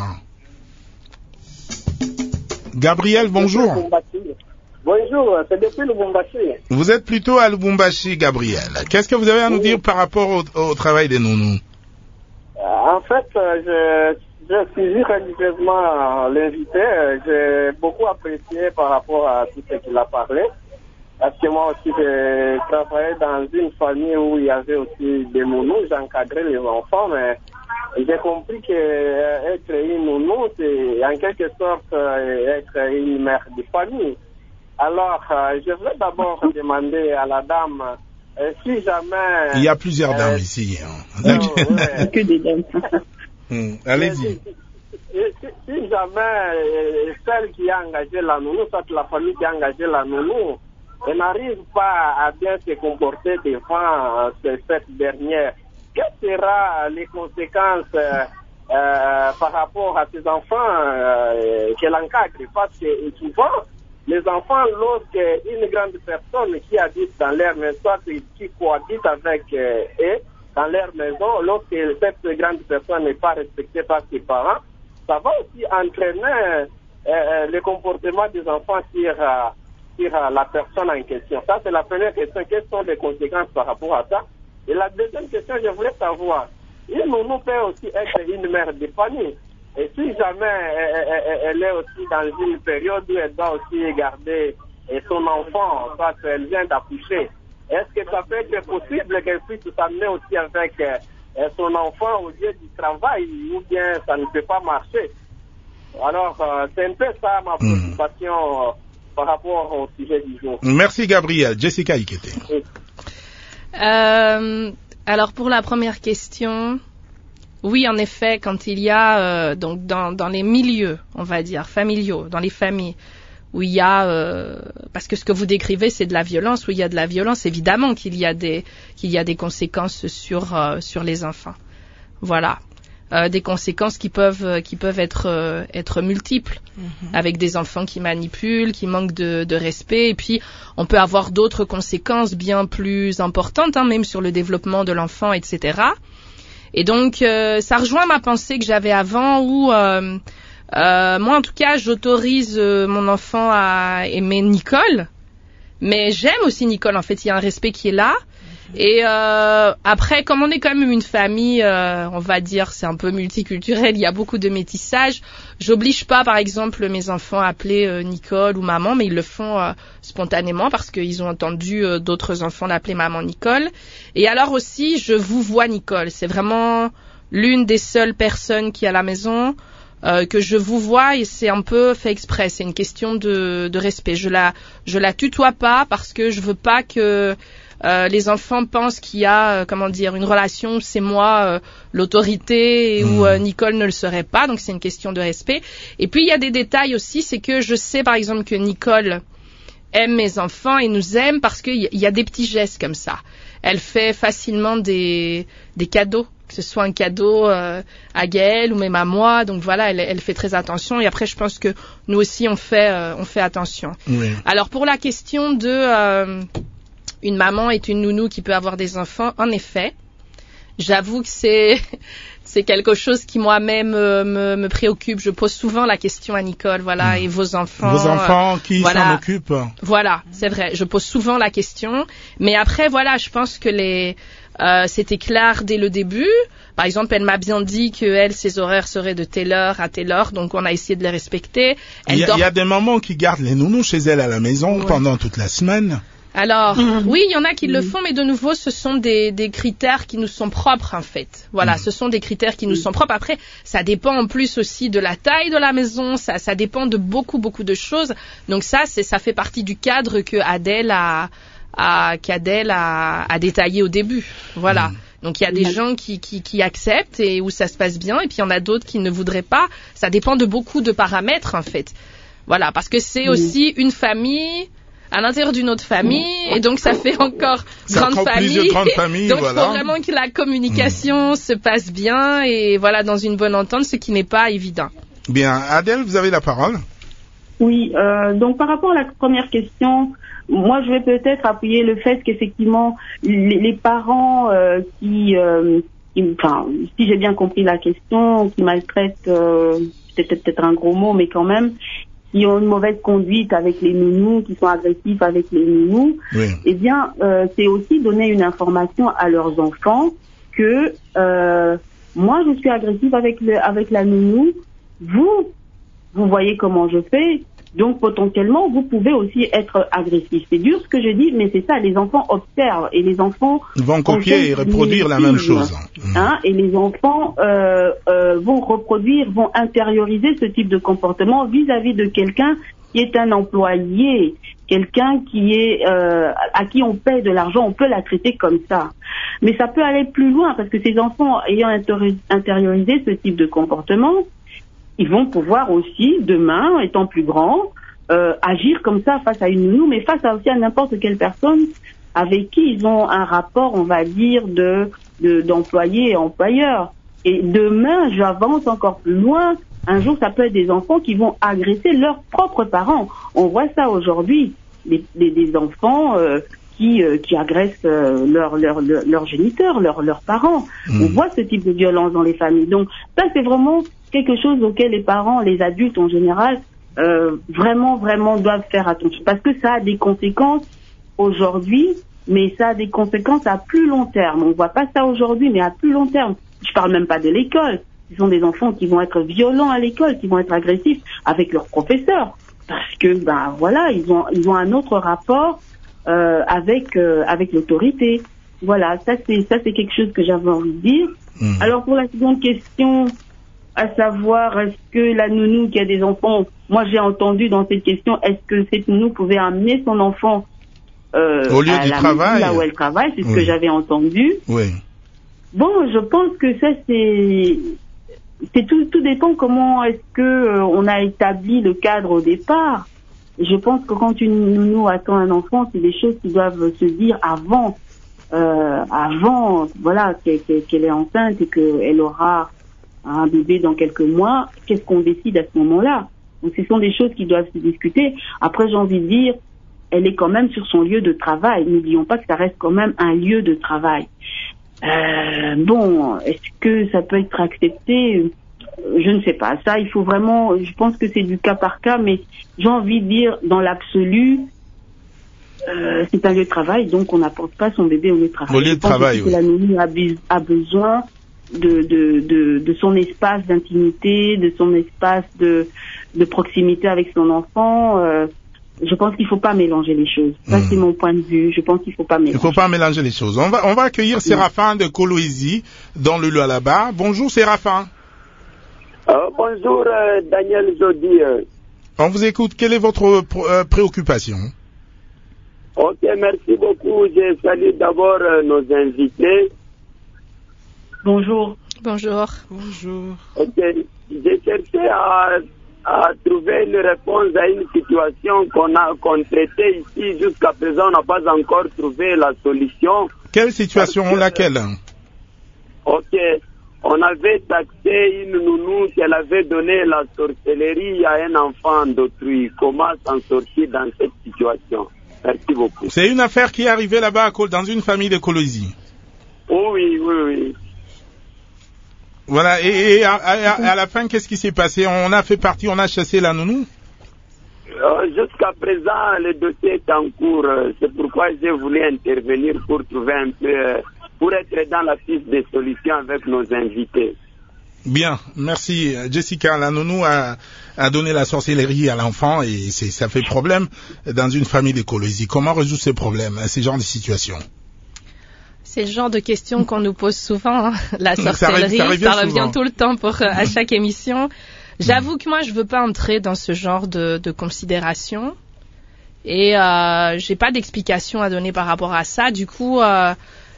Speaker 2: Gabriel, bonjour.
Speaker 9: Bonjour, c'est depuis Lubumbashi.
Speaker 2: Vous êtes plutôt à Lubumbashi, Gabriel. Qu'est-ce que vous avez à nous dire par rapport au travail des nounous?
Speaker 9: En fait, je suivi religieusement l'invité. J'ai beaucoup apprécié par rapport à tout ce qu'il a parlé. Parce que moi aussi, j'ai travaillé dans une famille où il y avait aussi des nounous. J'encadrais les enfants, mais j'ai compris que être une nounou, c'est en quelque sorte être une mère de famille. Alors, je voulais d'abord demander à la dame si jamais...
Speaker 2: Il y a plusieurs dames ici.
Speaker 8: Que des dames.
Speaker 2: Allez-y.
Speaker 9: Si jamais celle qui a engagé la nounou, soit la famille qui a engagé la nounou, elle n'arrive pas à bien se comporter devant cette dernière, quelles seront les conséquences par rapport à ces enfants qu'elle encadre? Parce que souvent, les enfants, lorsqu'une grande personne qui habite dans leur maison, soit qui cohabite avec eux dans leur maison, lorsque cette grande personne n'est pas respectée par ses parents, ça va aussi entraîner le comportement des enfants sur la personne en question. Ça, c'est la première question. Quelles sont les conséquences par rapport à ça? Et la deuxième question, je voulais savoir, une nounou peut aussi être une mère de famille. Et si jamais elle est aussi dans une période où elle doit aussi garder son enfant, parce qu'elle vient d'accoucher, est-ce que ça peut être possible qu'elle puisse s'amener aussi avec son enfant au lieu du travail, ou bien ça ne peut pas marcher? Alors, c'est un peu ça ma préoccupation par rapport au sujet du jour.
Speaker 2: Merci Gabriel. Jessica Ikete.
Speaker 9: Oui.
Speaker 3: Alors pour la première question, oui en effet, quand il y a donc dans les milieux, on va dire familiaux, dans les familles où il y a parce que ce que vous décrivez c'est de la violence, où il y a de la violence, évidemment qu'il y a des conséquences sur les enfants. Voilà. Des conséquences qui peuvent être multiples, avec des enfants qui manipulent, qui manquent de respect, et puis on peut avoir d'autres conséquences bien plus importantes, même sur le développement de l'enfant, etc. Et donc ça rejoint ma pensée que j'avais avant, où moi en tout cas j'autorise mon enfant à aimer Nicole, mais j'aime aussi Nicole. En fait, il y a un respect qui est là. Et après, comme on est quand même une famille, on va dire, c'est un peu multiculturel, il y a beaucoup de métissage. J'oblige pas, par exemple, mes enfants à appeler Nicole ou maman, mais ils le font spontanément parce qu'ils ont entendu d'autres enfants l'appeler maman Nicole. Et alors aussi, je vous vois Nicole. C'est vraiment l'une des seules personnes qui est à la maison que je vous vois, et c'est un peu fait exprès. C'est une question de respect. Je la tutoie pas parce que je veux pas que les enfants pensent qu'il y a, une relation, c'est moi l'autorité, où Nicole ne le serait pas, donc c'est une question de respect. Et puis il y a des détails aussi, c'est que je sais par exemple que Nicole aime mes enfants et nous aime parce qu'il y a des petits gestes comme ça. Elle fait facilement des cadeaux, que ce soit un cadeau à Gaëlle ou même à moi, donc voilà, elle fait très attention, et après je pense que nous aussi on fait attention. Oui. Alors pour la question de une maman est une nounou qui peut avoir des enfants, en effet, j'avoue que c'est quelque chose qui moi-même me préoccupe. Je pose souvent la question à Nicole, voilà, et vos enfants.
Speaker 2: Vos enfants qui s'en occupent.
Speaker 3: Voilà, c'est vrai. Je pose souvent la question, mais après, voilà, je pense que c'était clair dès le début. Par exemple, elle m'a bien dit que ses horaires seraient de telle heure à telle heure, donc on a essayé de les respecter.
Speaker 2: Il y a des mamans qui gardent les nounous chez elles à la maison pendant toute la semaine.
Speaker 3: Alors, oui, il y en a qui le font, mais de nouveau, ce sont des critères qui nous sont propres, en fait. Voilà, ce sont des critères qui nous sont propres. Après, ça dépend en plus aussi de la taille de la maison, ça dépend de beaucoup de choses. Donc ça fait partie du cadre que Adèle a détaillé au début. Voilà. Donc il y a des gens qui acceptent et où ça se passe bien, et puis il y en a d'autres qui ne voudraient pas. Ça dépend de beaucoup de paramètres en fait. Voilà, parce que c'est aussi une famille à l'intérieur d'une autre famille, et donc ça fait encore grande famille. Donc il faut vraiment que la communication se passe bien et voilà, dans une bonne entente, ce qui n'est pas évident.
Speaker 2: Bien, Adèle, vous avez la parole.
Speaker 8: Oui, donc par rapport à la première question, moi je vais peut-être appuyer le fait qu'effectivement les parents enfin, si j'ai bien compris la question, qui maltraitent, c'est peut-être un gros mot, mais quand même, qui ont une mauvaise conduite avec les nounous, qui sont agressifs avec les nounous, eh bien, c'est aussi donner une information à leurs enfants que moi, je suis agressive avec la nounou. Vous voyez comment je fais, donc potentiellement, vous pouvez aussi être agressif. C'est dur ce que je dis, mais c'est ça, les enfants observent et les enfants...
Speaker 2: Ils vont copier et reproduire la même chose.
Speaker 8: Et les enfants vont intérioriser ce type de comportement vis-à-vis de quelqu'un qui est un employé, quelqu'un qui est à qui on paie de l'argent, on peut la traiter comme ça. Mais ça peut aller plus loin, parce que ces enfants ayant intériorisé ce type de comportement, ils vont pouvoir aussi, demain, étant plus grands, agir comme ça face à une nounou, mais face aussi à n'importe quelle personne avec qui ils ont un rapport, on va dire, d'employé et employeur. Et demain, j'avance encore plus loin. Un jour, ça peut être des enfants qui vont agresser leurs propres parents. On voit ça aujourd'hui, des enfants qui agressent leurs géniteurs, leurs parents. On voit ce type de violence dans les familles. Donc ça, c'est vraiment quelque chose auquel les parents, les adultes en général, vraiment doivent faire attention. Parce que ça a des conséquences aujourd'hui, mais ça a des conséquences à plus long terme. On voit pas ça aujourd'hui, mais à plus long terme. Je parle même pas de l'école. Ce sont des enfants qui vont être violents à l'école, qui vont être agressifs avec leurs professeurs. Parce que, voilà, ils ont un autre rapport avec l'autorité. Voilà, ça c'est quelque chose que j'avais envie de dire. Alors pour la seconde question, à savoir est-ce que la nounou qui a des enfants, moi j'ai entendu dans cette question, est-ce que cette nounou pouvait amener son enfant
Speaker 2: au lieu du travail,
Speaker 8: là où elle travaille, c'est ce que j'avais entendu.
Speaker 2: Oui.
Speaker 8: Bon, je pense que ça c'est tout dépend comment est-ce que on a établi le cadre au départ. Je pense que quand une nounou attend un enfant, c'est des choses qui doivent se dire avant, voilà, qu'elle est enceinte et qu'elle aura un bébé dans quelques mois. Qu'est-ce qu'on décide à ce moment-là? Donc, ce sont des choses qui doivent se discuter. Après, j'ai envie de dire, elle est quand même sur son lieu de travail. N'oublions pas que ça reste quand même un lieu de travail. Bon, est-ce que ça peut être accepté? Je ne sais pas. Ça, il faut vraiment, je pense que c'est du cas par cas, mais j'ai envie de dire, dans l'absolu, c'est un lieu de travail, donc on n'apporte pas son bébé au lieu de travail.
Speaker 2: Au lieu de travail, oui.
Speaker 8: La nounou a besoin de son espace d'intimité, de son espace de proximité avec son enfant. Je pense qu'il faut pas mélanger les choses. Ça, c'est mon point de vue. Je pense qu'il faut pas mélanger.
Speaker 2: Il faut pas mélanger les choses. On va accueillir Séraphin de Kolwezi dans le Lualaba. Bonjour Séraphin.
Speaker 10: Bonjour Daniel Jody.
Speaker 2: On vous écoute. Quelle est votre préoccupation?
Speaker 10: Ok, merci beaucoup. Je salue d'abord nos invités.
Speaker 8: Bonjour.
Speaker 3: Bonjour.
Speaker 2: Bonjour.
Speaker 10: Ok, j'ai cherché à trouver une réponse à une situation qu'on traitait ici. Jusqu'à présent, on n'a pas encore trouvé la solution.
Speaker 2: Quelle situation? Laquelle?
Speaker 10: Ok, on avait taxé une nounou qu'elle avait donné la sorcellerie à un enfant d'autrui. Comment s'en sortir dans cette situation? Merci beaucoup.
Speaker 2: C'est une affaire qui est arrivée là-bas dans une famille de Kolwezi.
Speaker 10: Oui.
Speaker 2: Voilà, et à la fin, qu'est-ce qui s'est passé? On a chassé la nounou?
Speaker 10: Jusqu'à présent, le dossier est en cours. C'est pourquoi j'ai voulu intervenir pour trouver un peu, pour être dans la piste des solutions avec nos invités.
Speaker 2: Bien, merci. Jessica, la nounou a donné la sorcellerie à l'enfant et ça fait problème dans une famille de Kolwezi. Comment résoudre ces problèmes, ces genres de situations?
Speaker 3: C'est le genre de questions qu'on nous pose souvent, hein. La sorcellerie, ça revient tout le temps à chaque émission. J'avoue que moi, je veux pas entrer dans ce genre de considération et j'ai pas d'explication à donner par rapport à ça. Du coup,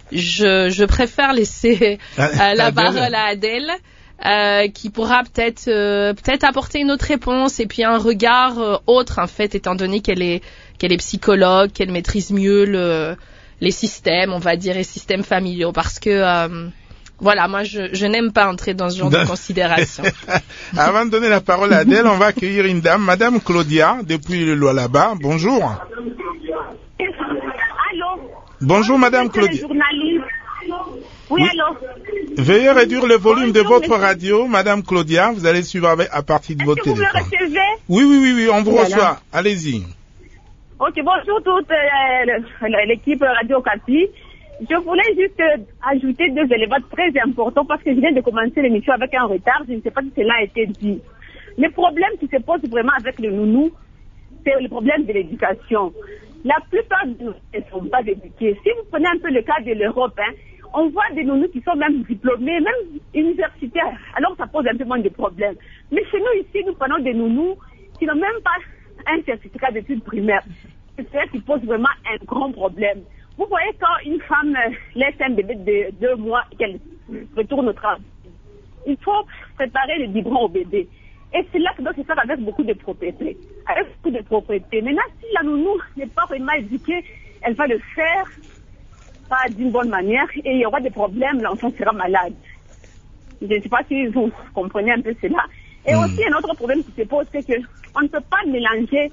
Speaker 3: je préfère laisser la parole à Adèle, qui pourra peut-être apporter une autre réponse et puis un regard autre, en fait, étant donné qu'elle est psychologue, qu'elle maîtrise mieux les systèmes, on va dire, les systèmes familiaux, parce que voilà, moi je n'aime pas entrer dans ce genre de considération.
Speaker 2: Avant de donner la parole à Adèle, on va accueillir une dame, Madame Claudia, depuis le Lualaba. Bonjour.
Speaker 11: Allô.
Speaker 2: Bonjour Madame Claudia.
Speaker 11: Oui, allô.
Speaker 2: Veuillez réduire le volume de votre radio, Madame Claudia. Vous allez suivre à partir de votre téléphone.
Speaker 11: Vous me recevez?
Speaker 2: Oui, on vous reçoit. Allez-y.
Speaker 11: Ok, bonjour toute l'équipe Radio Okapi. Je voulais juste ajouter 2 éléments très importants parce que je viens de commencer l'émission avec un retard. Je ne sais pas si cela a été dit. Le problème qui se pose vraiment avec le nounou, c'est le problème de l'éducation. La plupart de nous ne sont pas éduqués. Si vous prenez un peu le cas de l'Europe, on voit des nounous qui sont même diplômés, même universitaires. Alors ça pose un peu moins de problèmes. Mais chez nous ici, nous prenons des nounous qui n'ont même pas un certificat d'études primaires. C'est ça qui pose vraiment un grand problème. Vous voyez, quand une femme laisse un bébé de 2 mois et qu'elle retourne au travail, il faut préparer le biberon au bébé. Et c'est là que doit se faire avec beaucoup de propriété. Avec beaucoup de propriété. Maintenant, si la nounou n'est pas vraiment éduquée, elle va le faire pas d'une bonne manière et il y aura des problèmes, l'enfant sera malade. Je ne sais pas si vous comprenez un peu cela. Et aussi, un autre problème qui se pose, c'est qu'on ne peut pas mélanger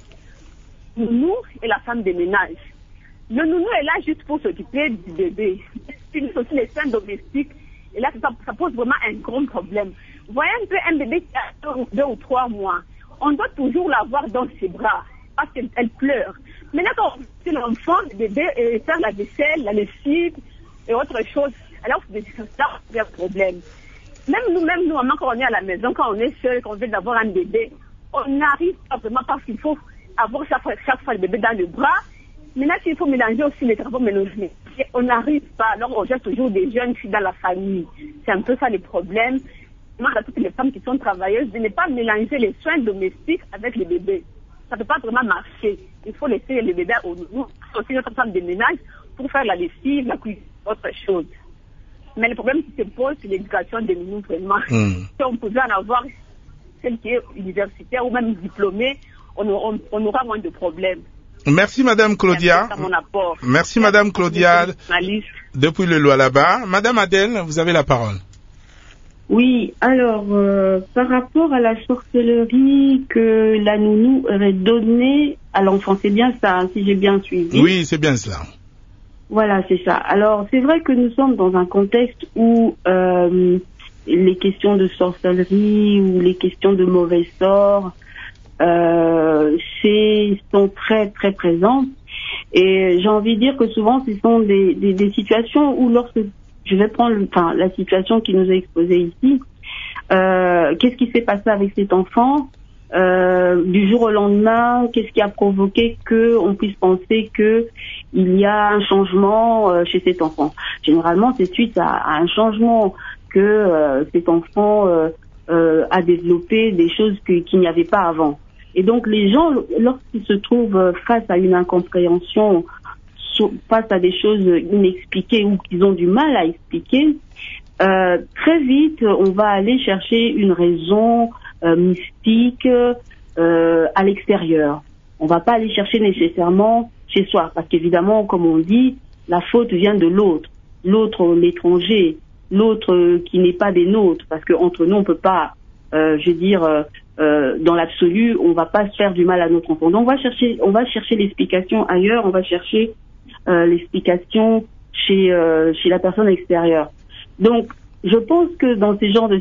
Speaker 11: le nounou et la femme de ménage. Le nounou est là juste pour s'occuper du bébé. Il y a aussi les soins domestiques. Et là, ça pose vraiment un grand problème. Vous voyez un peu un bébé qui a 2 ou 3 mois. On doit toujours l'avoir dans ses bras parce qu'elle pleure. Maintenant, quand on fait l'enfant, le bébé, faire la vaisselle, la lessive et autre chose, alors c'est un problème. Même nous, maman, quand on est à la maison, quand on est seul, quand on veut avoir un bébé, on n'arrive pas vraiment parce qu'il faut avoir chaque fois le bébé dans le bras. Maintenant, s'il faut mélanger aussi les travaux ménagers, on n'arrive pas. Alors, on jette toujours des jeunes filles dans la famille. C'est un peu ça le problème. Je demande à toutes les femmes qui sont travailleuses de ne pas mélanger les soins domestiques avec les bébés. Ça ne peut pas vraiment marcher. Il faut laisser les bébés au nounou, aussi notre femme de ménage, pour faire la lessive, la cuisine, autre chose. Mais le problème qui se pose, c'est l'éducation des nounous, vraiment. Si on pouvait en avoir celle qui est universitaire ou même diplômée, on aura moins de problèmes.
Speaker 2: Merci Madame Claudia. Merci Madame Claudia. Depuis le Lualaba. Madame Adèle, vous avez la parole.
Speaker 8: Oui, alors par rapport à la sorcellerie que la nounou aurait donnée à l'enfant, c'est bien ça, hein, si j'ai bien suivi.
Speaker 2: Oui, c'est bien cela.
Speaker 8: Voilà, c'est ça. Alors c'est vrai que nous sommes dans un contexte où les questions de sorcellerie ou les questions de mauvais sort sont très très présentes, et j'ai envie de dire que souvent ce sont des situations où, lorsque je vais prendre la situation qui nous est exposée ici, qu'est-ce qui s'est passé avec cet enfant du jour au lendemain, qu'est-ce qui a provoqué que on puisse penser que il y a un changement chez cet enfant. Généralement c'est suite à un changement que cet enfant a développé des choses qu'il n'y avait pas avant. Et donc les gens, lorsqu'ils se trouvent face à une incompréhension, face à des choses inexpliquées ou qu'ils ont du mal à expliquer, très vite on va aller chercher une raison mystique à l'extérieur. On va pas aller chercher nécessairement chez soi, parce qu'évidemment, comme on dit, la faute vient de l'autre, l'étranger, l'autre qui n'est pas des nôtres, parce que entre nous on peut pas, dans l'absolu, on va pas se faire du mal à notre enfant. Donc on va chercher l'explication ailleurs, on va chercher l'explication chez la personne extérieure. Donc je pense que dans ces genres de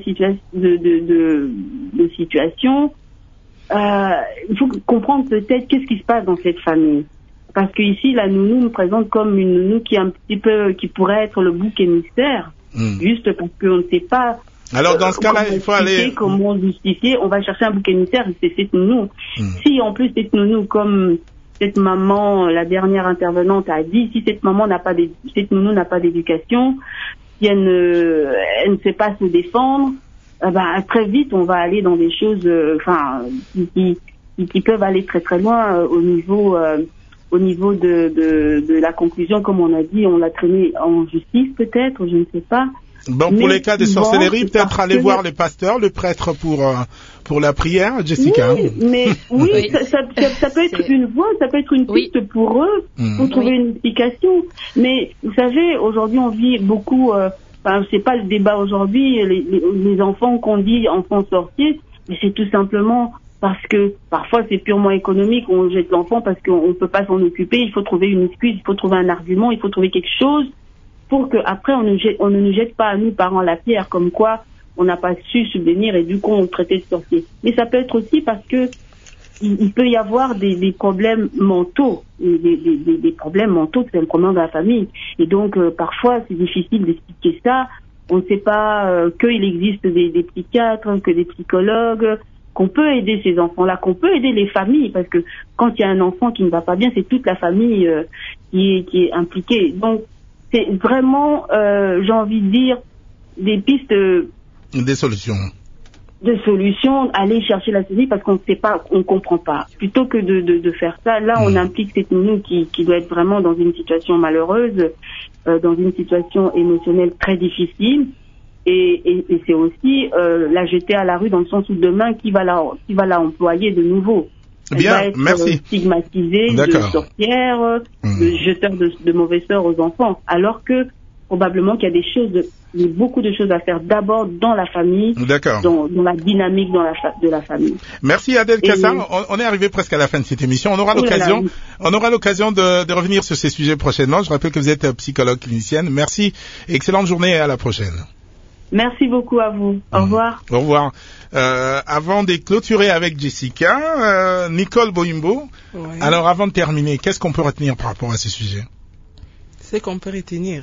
Speaker 8: situations, il faut comprendre peut-être qu'est-ce qui se passe dans cette famille. Parce que ici, la nounou nous présente comme une nounou qui pourrait être le bouc émissaire, juste parce qu'on ne sait pas.
Speaker 2: Alors dans ce cas-là, il faut aller.
Speaker 8: Comment justifier? On va chercher un bouc émissaire, c'est cette nounou. Si en plus cette nounou, comme cette maman, la dernière intervenante a dit, si cette nounou n'a pas d'éducation, si elle ne sait pas se défendre, très vite on va aller dans des choses, qui peuvent aller très très loin au niveau au niveau de la conclusion, comme on a dit, on l'a traîné en justice peut-être, je ne sais pas.
Speaker 2: Bon, pour les cas de sorcellerie, peut-être aller voir les pasteurs, le prêtre pour la prière, Jessica.
Speaker 8: Oui, mais ça peut être une voie, ça peut être une piste pour eux, pour trouver une explication. Mais vous savez, aujourd'hui, on vit beaucoup. C'est pas le débat aujourd'hui. Les enfants qu'on dit enfants sorciers, mais c'est tout simplement parce que parfois c'est purement économique. On jette l'enfant parce qu'on peut pas s'en occuper. Il faut trouver une excuse, il faut trouver un argument, il faut trouver quelque chose pour que après on ne nous jette pas à nous parents la pierre, comme quoi on n'a pas su subvenir et du coup on traitait de sorcier. Mais ça peut être aussi parce que il peut y avoir des problèmes mentaux, des problèmes mentaux tout simplement dans la famille. Et donc parfois c'est difficile d'expliquer ça. On ne sait pas qu'il existe des psychiatres, que des psychologues, qu'on peut aider ces enfants-là, qu'on peut aider les familles, parce que quand il y a un enfant qui ne va pas bien, c'est toute la famille qui est impliquée. Donc c'est vraiment, j'ai envie de dire, des pistes...
Speaker 2: Des solutions.
Speaker 8: De solutions, aller chercher la solution parce qu'on ne sait pas, on ne comprend pas. Plutôt que de faire ça, là on implique cette nounou qui doit être vraiment dans une situation malheureuse, dans une situation émotionnelle très difficile. Et c'est aussi la jeter à la rue dans le sens où demain, qui va la employer de nouveau. Elle va être stigmatisée de sorcière, de jeteur de mauvais sorts aux enfants. Alors que probablement qu'il y a beaucoup de choses à faire d'abord dans la famille, dans la dynamique de la famille.
Speaker 2: Merci Adèle Cassa. On est arrivé presque à la fin de cette émission. On aura l'occasion de revenir sur ces sujets prochainement. Je rappelle que vous êtes psychologue clinicienne. Merci et excellente journée et à la prochaine.
Speaker 8: Merci beaucoup à vous. Au revoir.
Speaker 2: Au revoir. Avant de clôturer avec Jessica, Nicole Boimbo.
Speaker 4: Ouais.
Speaker 2: Alors avant de terminer, qu'est-ce qu'on peut retenir par rapport à ce sujet?
Speaker 4: Ce qu'on peut retenir.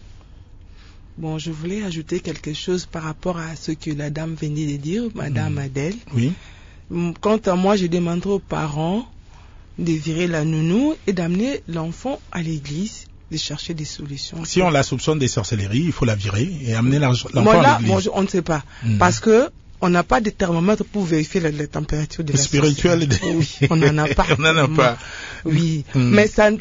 Speaker 4: Bon, je voulais ajouter quelque chose par rapport à ce que la dame venait de dire, Madame Adèle.
Speaker 2: Oui.
Speaker 4: Quant à moi, je demanderai aux parents de virer la nounou et d'amener l'enfant à l'église, de chercher des solutions.
Speaker 2: Si on la soupçonne des sorcelleries, il faut la virer et amener l'enfant à l'église.
Speaker 4: On ne sait pas. Parce que on n'a pas de thermomètre pour vérifier la température de la
Speaker 2: spirituelle.
Speaker 4: Oui, on n'en a pas.
Speaker 2: On n'en a pas.
Speaker 4: Oui. Mais ça,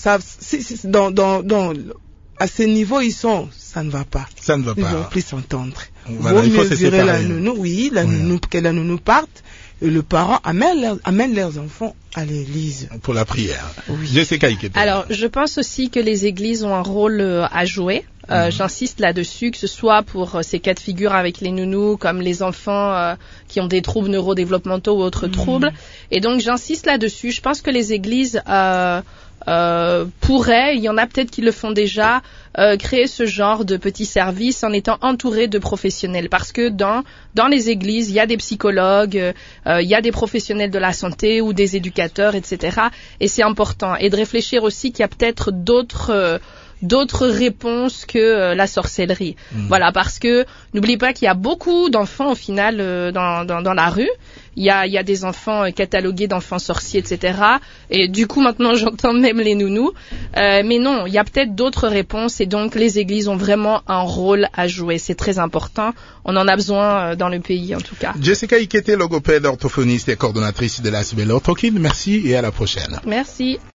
Speaker 4: à ce niveau, ça ne va pas.
Speaker 2: Ça ne va pas.
Speaker 4: Ils vont plus s'entendre.
Speaker 2: Voilà, il faut se séparer.
Speaker 4: La nounou, nounou, que la nounou parte, et le parent amène leurs enfants à l'église.
Speaker 2: Pour la prière.
Speaker 4: Oui.
Speaker 2: Jessica Ikete.
Speaker 3: Alors, je pense aussi que les églises ont un rôle à jouer. J'insiste là-dessus, que ce soit pour ces cas de figure avec les nounous, comme les enfants qui ont des troubles neurodéveloppementaux ou autres troubles. Et donc, j'insiste là-dessus. Je pense que les églises pourraient, il y en a peut-être qui le font déjà, créer ce genre de petits services en étant entourés de professionnels. Parce que dans les églises, il y a des psychologues, il y a des professionnels de la santé ou des éducateurs, etc. Et c'est important. Et de réfléchir aussi qu'il y a peut-être d'autres réponses que la sorcellerie. Voilà, parce que n'oubliez pas qu'il y a beaucoup d'enfants au final dans la rue. Il y a des enfants catalogués d'enfants sorciers, etc. Et du coup, maintenant, j'entends même les nounous. Mais non, il y a peut-être d'autres réponses et donc les églises ont vraiment un rôle à jouer. C'est très important. On en a besoin dans le pays, en tout cas.
Speaker 2: Jessica Ikete, logopède, orthophoniste et coordonnatrice de la CBL Orthokid. Merci et à la prochaine.
Speaker 3: Merci.